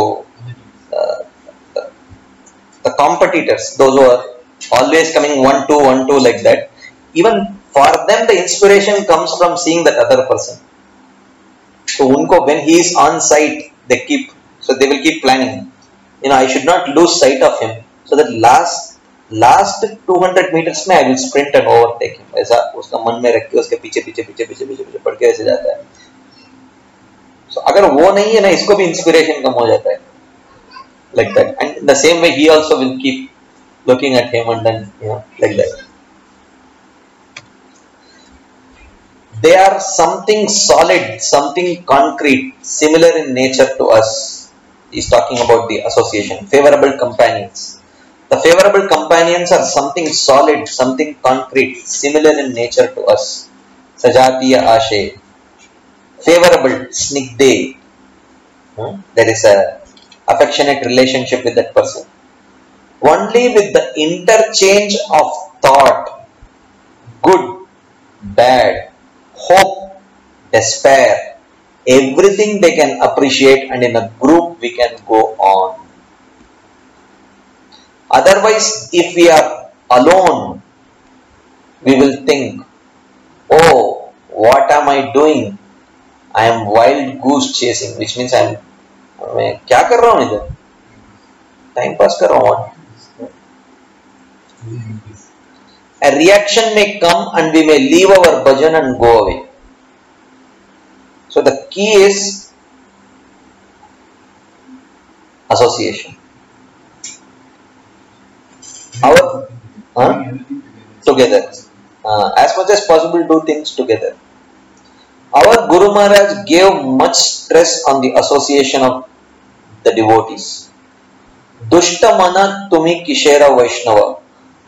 Speaker 1: the competitors, those who are always coming 1-2, 1-2 like that, even for them the inspiration comes from seeing that other person. So when he is on site, they will keep planning. I should not lose sight of him. So that last 200 meters में I will sprint and overtake him. ऐसा उसका मन में रख के उसके पीछे पड़ के ऐसे जाता है. So अगर वो नहीं है ना, इसको भी inspiration कम हो जाता है. Like that. And in the same way he also will keep looking at him and then like that. They are something solid, something concrete, similar in nature to us. He's talking about the association, favorable companions. The favorable companions are something solid, something concrete, similar in nature to us. Sajatiya Ashe. Favorable, snigde. There is a affectionate relationship with that person. Only with the interchange of thought, good, bad, hope, despair, everything they can appreciate, and in a group we can go on. Otherwise, if we are alone, we will think, oh, what am I doing? I am wild goose chasing, which means मैं क्या कर रहा हूँ इधर? Time pass कर रहा हूँ. A reaction may come and we may leave our bhajan and go away. So the key is association. Together. As much as possible, do things together. Our Guru Maharaj gave much stress on the association of the devotees. Dushta mana tumi kishera Vaishnava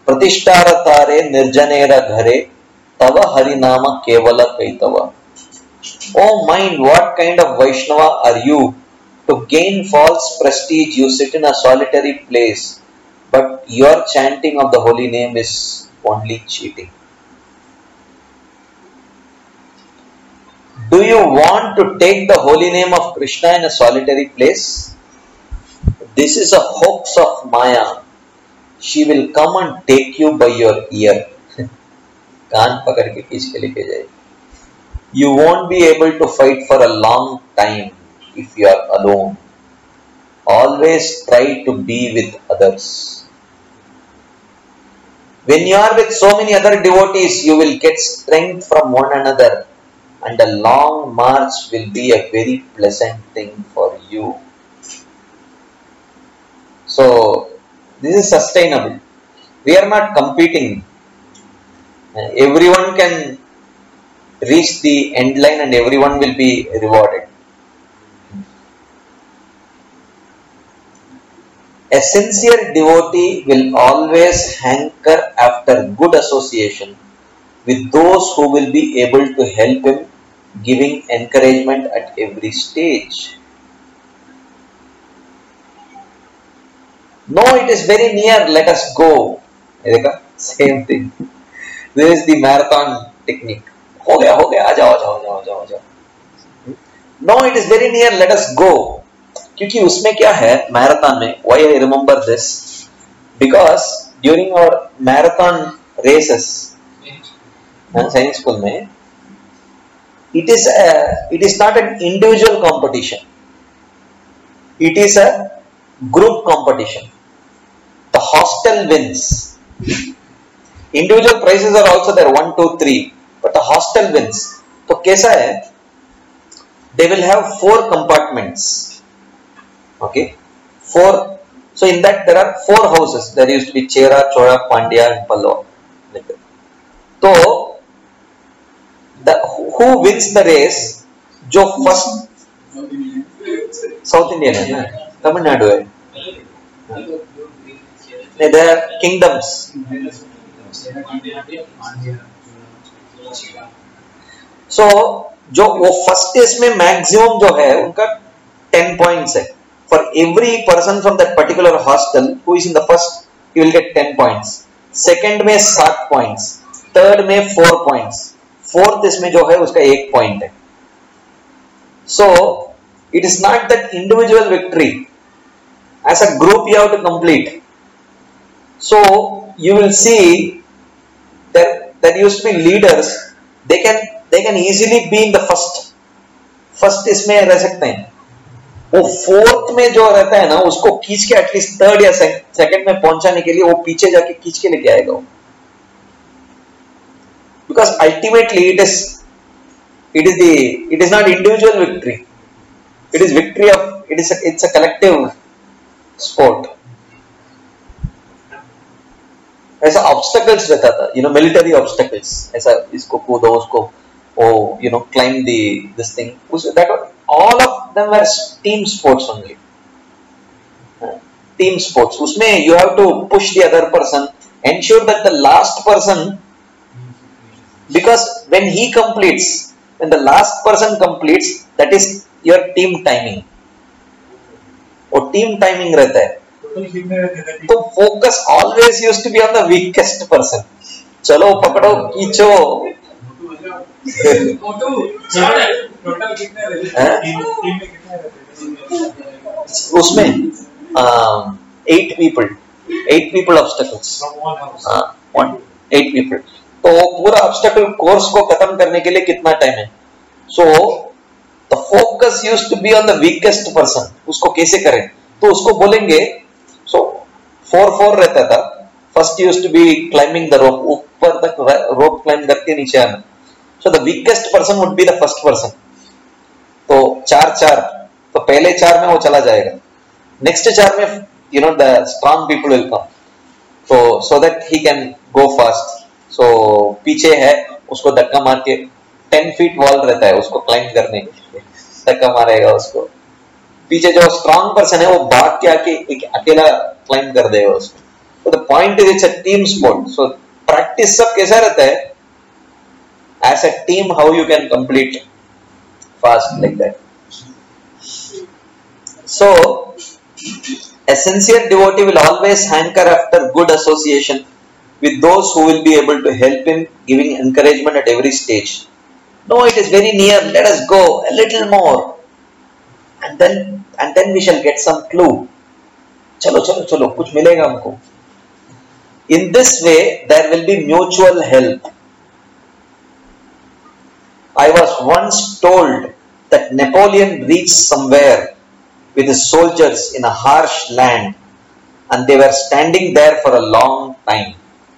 Speaker 1: pratishtara tare nirjanera ghare tava harinama kevala kaitava. Oh mind, what kind of Vaishnava are you? To gain false prestige, you sit in a solitary place, but your chanting of the holy name is only cheating. Do you want to take the holy name of Krishna in a solitary place? This is a hoax of Maya. She will come and take you by your ear. कान पकड़ के खींच के लेके जाएगी. You won't be able to fight for a long time if you are alone. Always try to be with others. When you are with so many other devotees, you will get strength from one another, and a long march will be a very pleasant thing for you. So, this is sustainable. We are not competing. Everyone can reach the end line and everyone will be rewarded. A sincere devotee will always hanker after good association with those who will be able to help him, giving encouragement at every stage. No, it is very near, let us go. Same thing. This is the marathon technique. हो गया, आ जाओ. No, it is very near, let us go. क्योंकि उसमें क्या है marathon में, why I remember this? Because during our marathon races, Sainik school में, it is not an individual competition. It is a group competition. The hostel wins. Individual prizes are also there, 1, 2, 3, but the hostel wins. तो कैसा है? They will have 4 compartments. Okay, 4. So in that there are 4 houses. There used to be Chera, Chola, Pandya, and Pallava. So who wins the race? जो first South Indian है, Tamil Nadu है. There are kingdoms. So जो वो first test में maximum जो है उनका 10 points है. For every person from that particular hostel who is in the first, he will get 10 points. Second में 7 points. Third में 4 points. Fourth इसमें जो है उसका 1 point है. So it is not that individual victory. As a group you have to complete. So you will see that there used to be leaders. They can easily be in the first इसमें रह सकते हैं. वो fourth में जो रहता है ना उसको खींच के एटलीस्ट थर्ड या सेकंड में पहुंचाने के लिए वो पीछे जाके खींच के लेके आएगा वो. Because ultimately it is not individual victory. It is victory of it's a collective sport. ऐसा ऑब्स्टेकल्स रहता था, मिलिटरी ऑब्स्टेकल्स, ऐसा इसको कूदो उसको, climb this thing. That all of them were team sports only. Team sports. उसमें you have to push the other person, ensure that the last person, because when the last person completes, that is your team timing. और team timing रहता है. तो focus always used to be on the weakest person. चलो पकड़ो खींचो. उसमें 8 people obstacles. 8 people. तो पूरा obstacle course को खत्म करने के लिए कितना टाइम है? So the focus used to be on the weakest person. उसको कैसे करें? तो उसको बोलेंगे. So 4 रहता था. First used to be climbing the rope. ऊपर तक rope climb करके नीचे आना. So the weakest person would be the first person. तो 4 तो पहले 4 में वो चला जाएगा. Next 4 में the strong people will come. So that he can go fast. So पीछे है उसको धक्का मार के 10 feet wall रहता है उसको क्लाइंब करने के लिए धक्का मारेगा उसको. पीछे जो स्ट्रांग पर्सन है वो भाग के आके एक अकेला क्लाइंब कर देगा उसको. So the point is it's a team sport. So practice सब कैसा रहता है? As a team how you can complete fast like that. So, a sincere devotee will always hanker after good association with those who will be able to help him, giving encouragement at every stage. No, it is very near, let us go a little more. And then we shall get some clue. Chalo, chalo, chalo, kuch milega humko. In this way, there will be mutual help. I was once told that Napoleon reached somewhere with his soldiers in a harsh land, and they were standing there for a long time.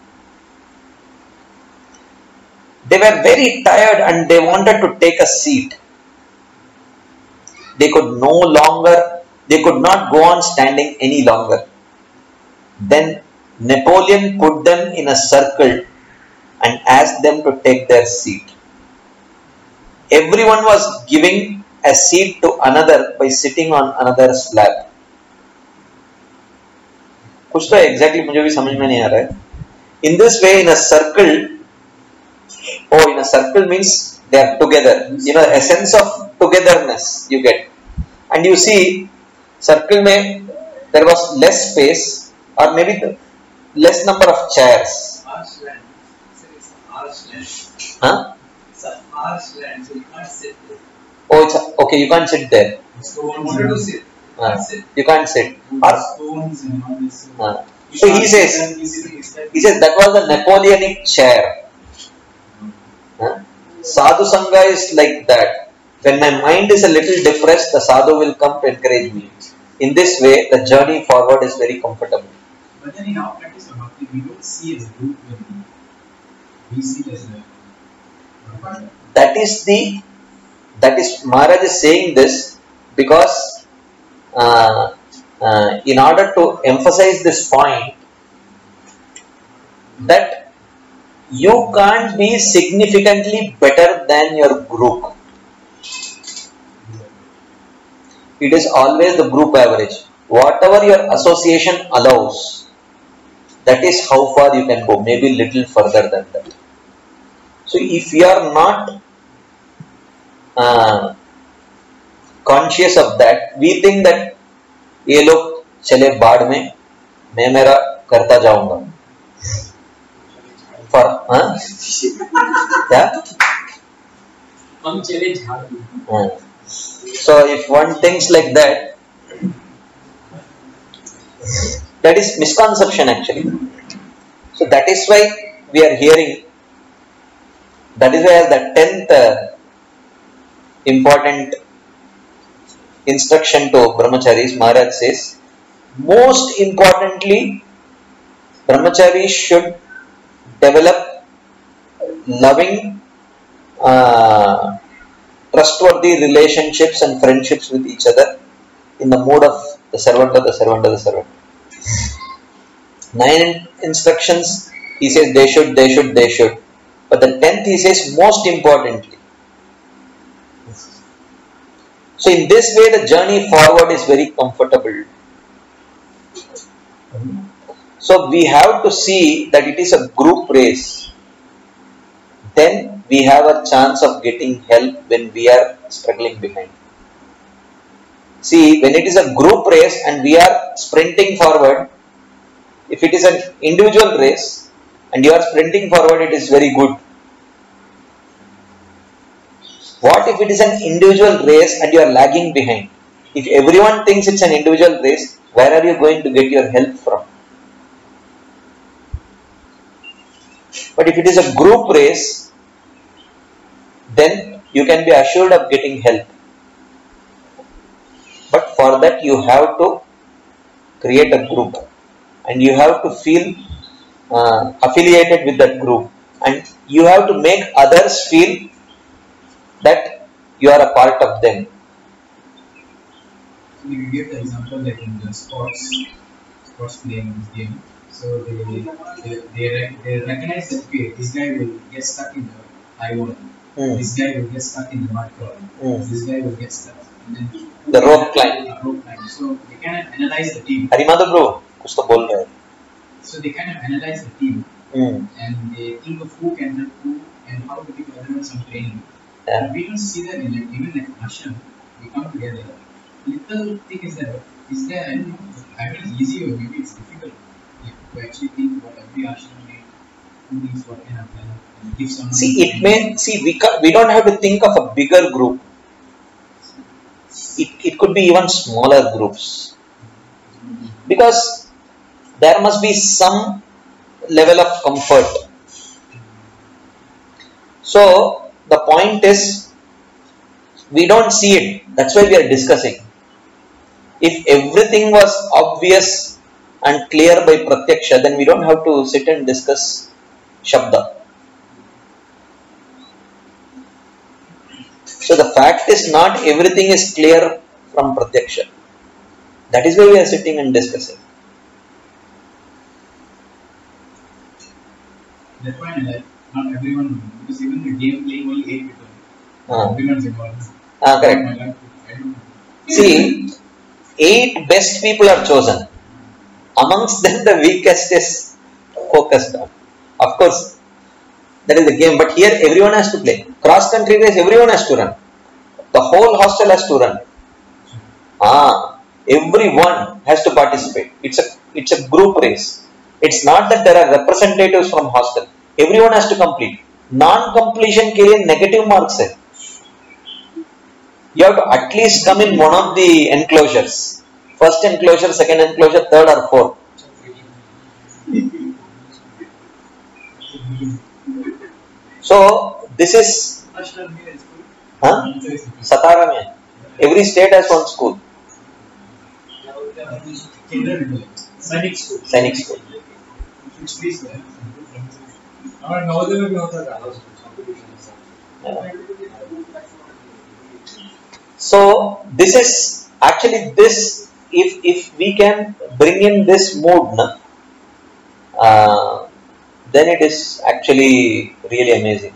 Speaker 1: They were very tired and they wanted to take a seat. They could not go on standing any longer. Then Napoleon put them in a circle and asked them to take their seat. Everyone was giving a seat to another by sitting on another's lap. कुछ तो exactly मुझे भी समझ में नहीं आ रहा है. In this way, in a circle means they are together. You know, a sense of togetherness you get. And you see, circle mein there was less space or maybe less number of chairs.
Speaker 3: Arch land. It's arch land.
Speaker 1: Huh?
Speaker 3: It's an arch land, so you can't sit there.
Speaker 1: Oh, okay, you can't sit there.
Speaker 3: So I wanted to sit. Can't sit.
Speaker 1: You can't sit.
Speaker 4: Stones and all this.
Speaker 1: So he says that was the Napoleonic chair. Sadhu Sangha is like that. When my mind is a little depressed, the sadhu will come to encourage me. In this way, the journey forward is very comfortable.
Speaker 4: But then in our practice of bhakti, we don't see as a group when we see it as a.
Speaker 1: That is Maharaj is saying this because in order to emphasize this point, that you can't be significantly better than your group. It is always the group average. Whatever your association allows, that is how far you can go, maybe little further than that. So if you are not conscious of that, we think that ये लोग चले बाढ़ में, मैं मेरा करता जाऊंगा. For क्या?
Speaker 2: हम चले झाड़ में.
Speaker 1: So if one thinks like that, that is misconception actually. So that is why we are hearing. That is why as the 10th important instruction to brahmacharis, Maharaj says, most importantly, brahmacharis should develop loving, trustworthy relationships and friendships with each other in the mode of the servant of the servant of the servant. 9 instructions, he says they should. But the 10th he says most importantly. So in this way the journey forward is very comfortable. So we have to see that it is a group race. Then we have a chance of getting help when we are struggling behind. See, when it is a group race and we are sprinting forward, if it is an individual race and you are sprinting forward, it is very good. What if it is an individual race and you are lagging behind? If everyone thinks it's an individual race, where are you going to get your help from? But if it is a group race, then you can be assured of getting help. But for that you have to create a group and you have to feel affiliated with that group, and you have to make others feel that you are a part of them.
Speaker 4: You give the example like in the sports playing this game. So they recognize that okay, this guy will get stuck in the high wall. This guy will get stuck in the mud crawl. This guy will get stuck. And then
Speaker 1: the rope climb.
Speaker 4: So they kind of analyze the team.
Speaker 1: Harimadhu bro, कुछ तो बोल रहे हैं.
Speaker 4: So they kind of analyze the team and they think of who can help who and how to give everyone some training
Speaker 1: Yeah.
Speaker 4: We don't see that in like, even like ashram, we come together. Little thing is that, is there, I don't know, either it's easy or maybe it's difficult. Like, to actually think what every ashram need, who needs what kind of help, and give someone.
Speaker 1: See, it may see we don't have to think of a bigger group. It could be even smaller groups because there must be some level of comfort. So the point is, we don't see it. That's why we are discussing. If everything was obvious and clear by pratyaksha, then we don't have to sit and discuss shabda. So the fact is not everything is clear from pratyaksha. That is why we are sitting and discussing.
Speaker 4: That's why like not everyone, because even the game playing only 8 people.
Speaker 1: Ah.
Speaker 4: Everyone's involved.
Speaker 1: Correct.
Speaker 4: I don't know.
Speaker 1: See, 8 best people are chosen. Amongst them, the weakest is focused on. Of course, that is the game. But here, everyone has to play. Cross country race, everyone has to run. The whole hostel has to run. Everyone has to participate. It's a group race. It's not that there are representatives from hostel. Everyone has to complete. Non-completion के लिए negative marks है. You have to at least come in one of the enclosures. First enclosure, second enclosure, third or fourth. So this is Satara mein. Every state has one school.
Speaker 2: Sainik school.
Speaker 1: Sainik school.
Speaker 4: Which place there?
Speaker 2: और नवोदय में भी होता था.
Speaker 1: So this is actually this. If we can bring in this mood, then it is actually really amazing.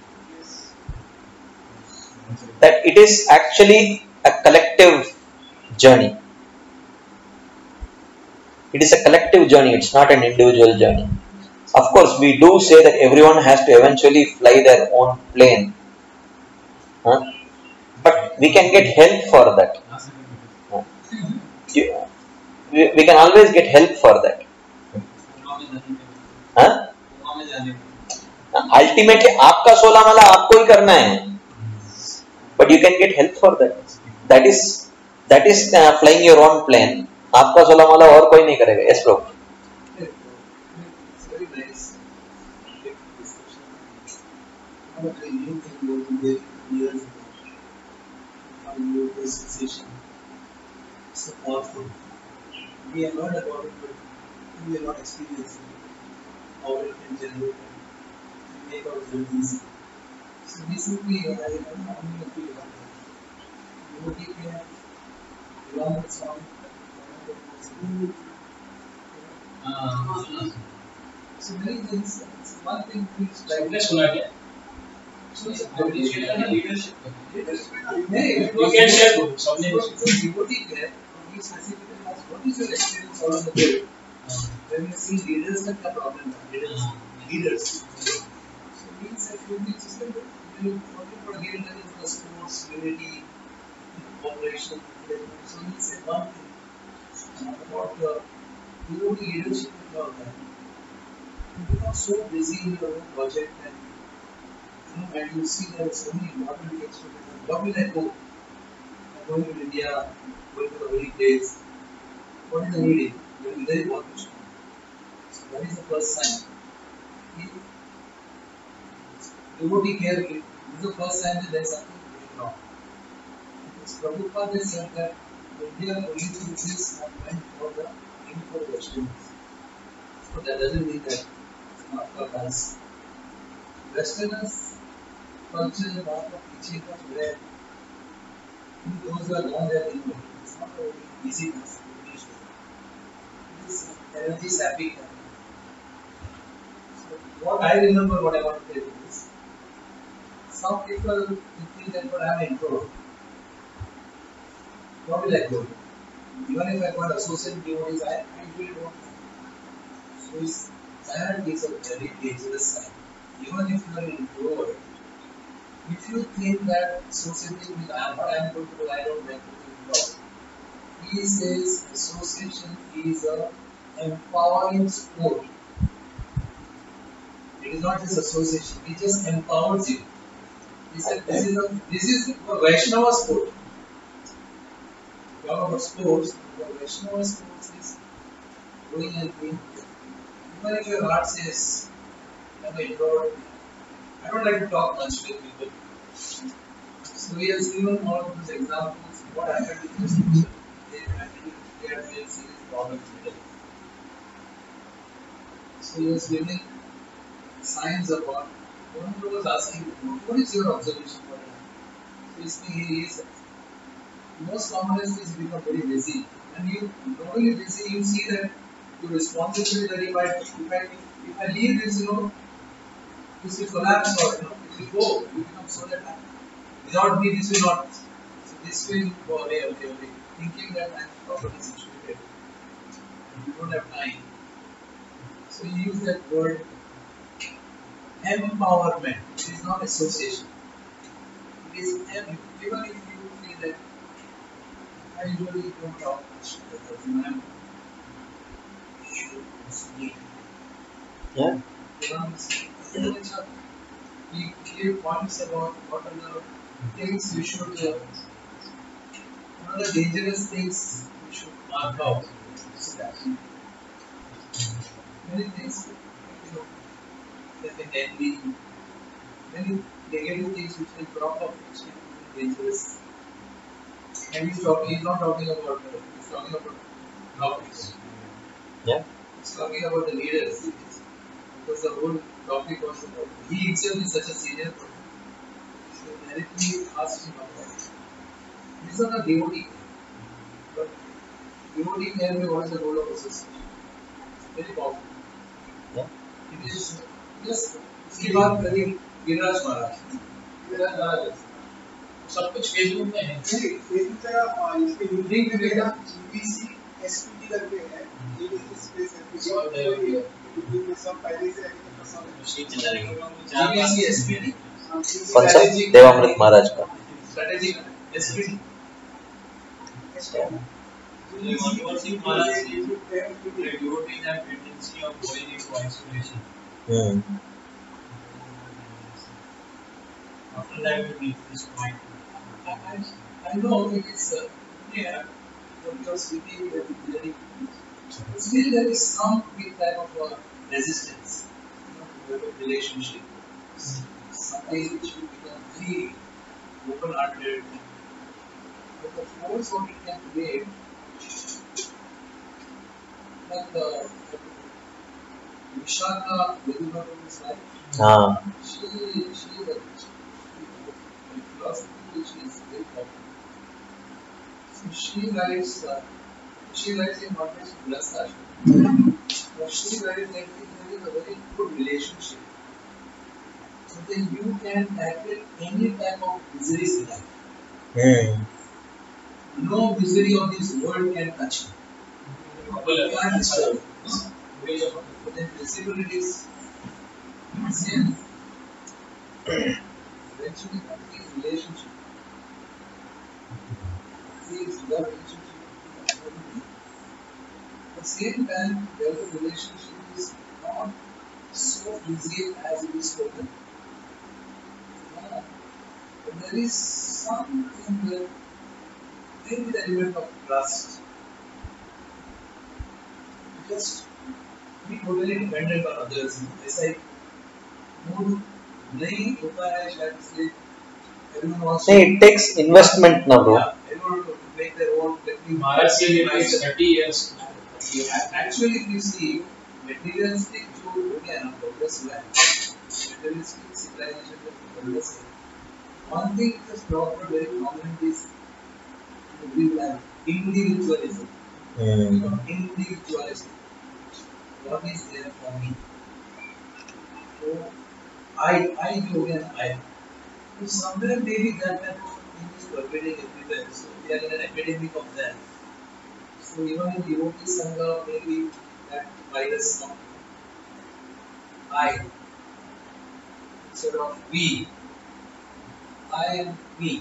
Speaker 1: That it is actually a collective journey. It is a collective journey. It's not an individual journey. Of course, we do say that everyone has to eventually fly their own plane. But we can get help for that. We can always get help for that. Ultimately, आपका 16 माला आपको ही करना है. But you can get help for that. That is flying your own plane. आपका 16 माला और कोई नहीं करेगा. Yes, bro.
Speaker 5: It's very nice. How a new thing was in the years ago. How new the sensation. So powerful. We have heard about it, but we are not experiencing how it can generate and make our journeys. So recently, I am having a feel about that. Devotee care, along with song, so many things. One thing which
Speaker 2: सबने सुना क्या?
Speaker 5: leadership.
Speaker 2: You can share both. सबने
Speaker 5: Devotee care, we specifically ask, what is your experience all over the world? When you see leaders that have problem, leaders. So we said, you talking about leaders that is the sports, unity, cooperation. So we said one thing about the devotee leadership and all that. You become so busy in your own project and you see there are so many important things to be done. What will I go? I'm going to India, going to the holy place. What is the needing? There is very important. So that is the first sign. Devotee care, this is the first sign that there is something going wrong. Because Prabhupada has said that India only things are meant for the Westerners. So that doesn't mean that it's not for us. Westerners culture and art of teaching us where those who are not there in it. It's not a very easy task to teach them. It is energy sapping. So what I remember, what I want to tell you is, some people think that when I'm an introvert, what will I do? Even if I got associate devotees, I really don't. So silent is a very dangerous sign. Even if you are an introvert, If you think that associating with what I am going to do, I don't like to do. He says association is a empowering sport. It is not just association, it just empowers you. He said this is a Vaishnava sport. Talk about sports, the Vaishnava sports is doing and doing. Even if your heart says, I'm an introvert, I don't like to talk much with people. So he has given all of those examples. What happened with this people? They had very serious problems with it. So he was giving signs about. One was asking, what is your observation for it? So he's saying he is most commonest is become very busy. And you not only busy, you see that your responsibility that if I leave this, this will collapse or it will go. You become so that without me this will not. So this will go away. Thinking that I'm properly situated. You don't have time. So you use that word empowerment. It is not association. It is even if you feel that I usually don't talk much because I'm
Speaker 1: Yeah.
Speaker 5: He gave points about what are the things you should, what are the dangerous things you should mark out. Many things, like envy, many negative things which will crop up, which will be dangerous. And he's not talking about, he's talking about topics.
Speaker 1: Yeah.
Speaker 5: He's talking about the leaders. Because the whole topic was about, he himself is such a senior person. So directly asked him about that. He's not a devotee, but devotee can be what is the role of association. Very powerful.
Speaker 1: Yeah.
Speaker 5: It is just, इसकी बात करिए गिरिराज महाराज. गिरिराज महाराज. सब कुछ Facebook में है.
Speaker 6: Facebook पे इसके link मिलेगा. GBC SPT करके है. GBC space SPT. में सब पहले से
Speaker 5: GBC SPT.
Speaker 1: कौन सा? देवामृत महाराज का.
Speaker 5: Strategic SPT.
Speaker 3: One thing Maharaj says, that devotees have tendency of going into isolation. After that, we reach this point.
Speaker 5: I know it is what you are speaking with very. Still, there is some big type of resistance, to a relationship. Something which will become very open-hearted. But the force what it can create, like the Vishaka Vedubha's wife, she is a philosophy which is very popular. So she writes in Marcus Blasta. But she writes that if there is a very good relationship, so then you can tackle any type of miseries in life. No misery of this world can touch you. You can't disturb. But then disabilities, sin, eventually complete relationship. Is love relationship. At the same time, the other relationship is not so easy as it is spoken. But there is something that maybe the element of trust. Just be totally dependent on others. ऐसा mood नहीं होता है शायद इसलिए everyone wants to.
Speaker 1: It takes investment now, bro.
Speaker 5: Yeah, everyone to make their own.
Speaker 2: Maharaj के लिए takes 30 years.
Speaker 5: Actually, if you see, materialistic जो हो गया ना progress हुआ है, materialistic civilization का progress है. One thing that is proper very common is individualism. Individualism. What is there for me? So I do and I. So somewhere maybe that type of thing is pervading everywhere. So we are in an epidemic of that. So even in devotee sangha, maybe that virus comes. I instead of we. I and me.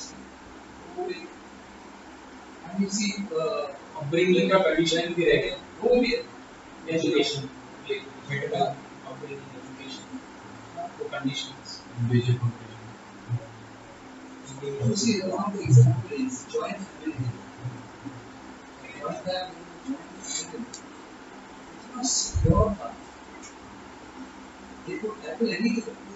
Speaker 5: And you see,
Speaker 2: upbringing का condition भी रहेगा,
Speaker 5: वो भी है.
Speaker 2: education, like better upbringing, education, वो conditions.
Speaker 4: Individual competition.
Speaker 5: You see, one of the example is joint family. Joint family, it's not secure. It could happen anything.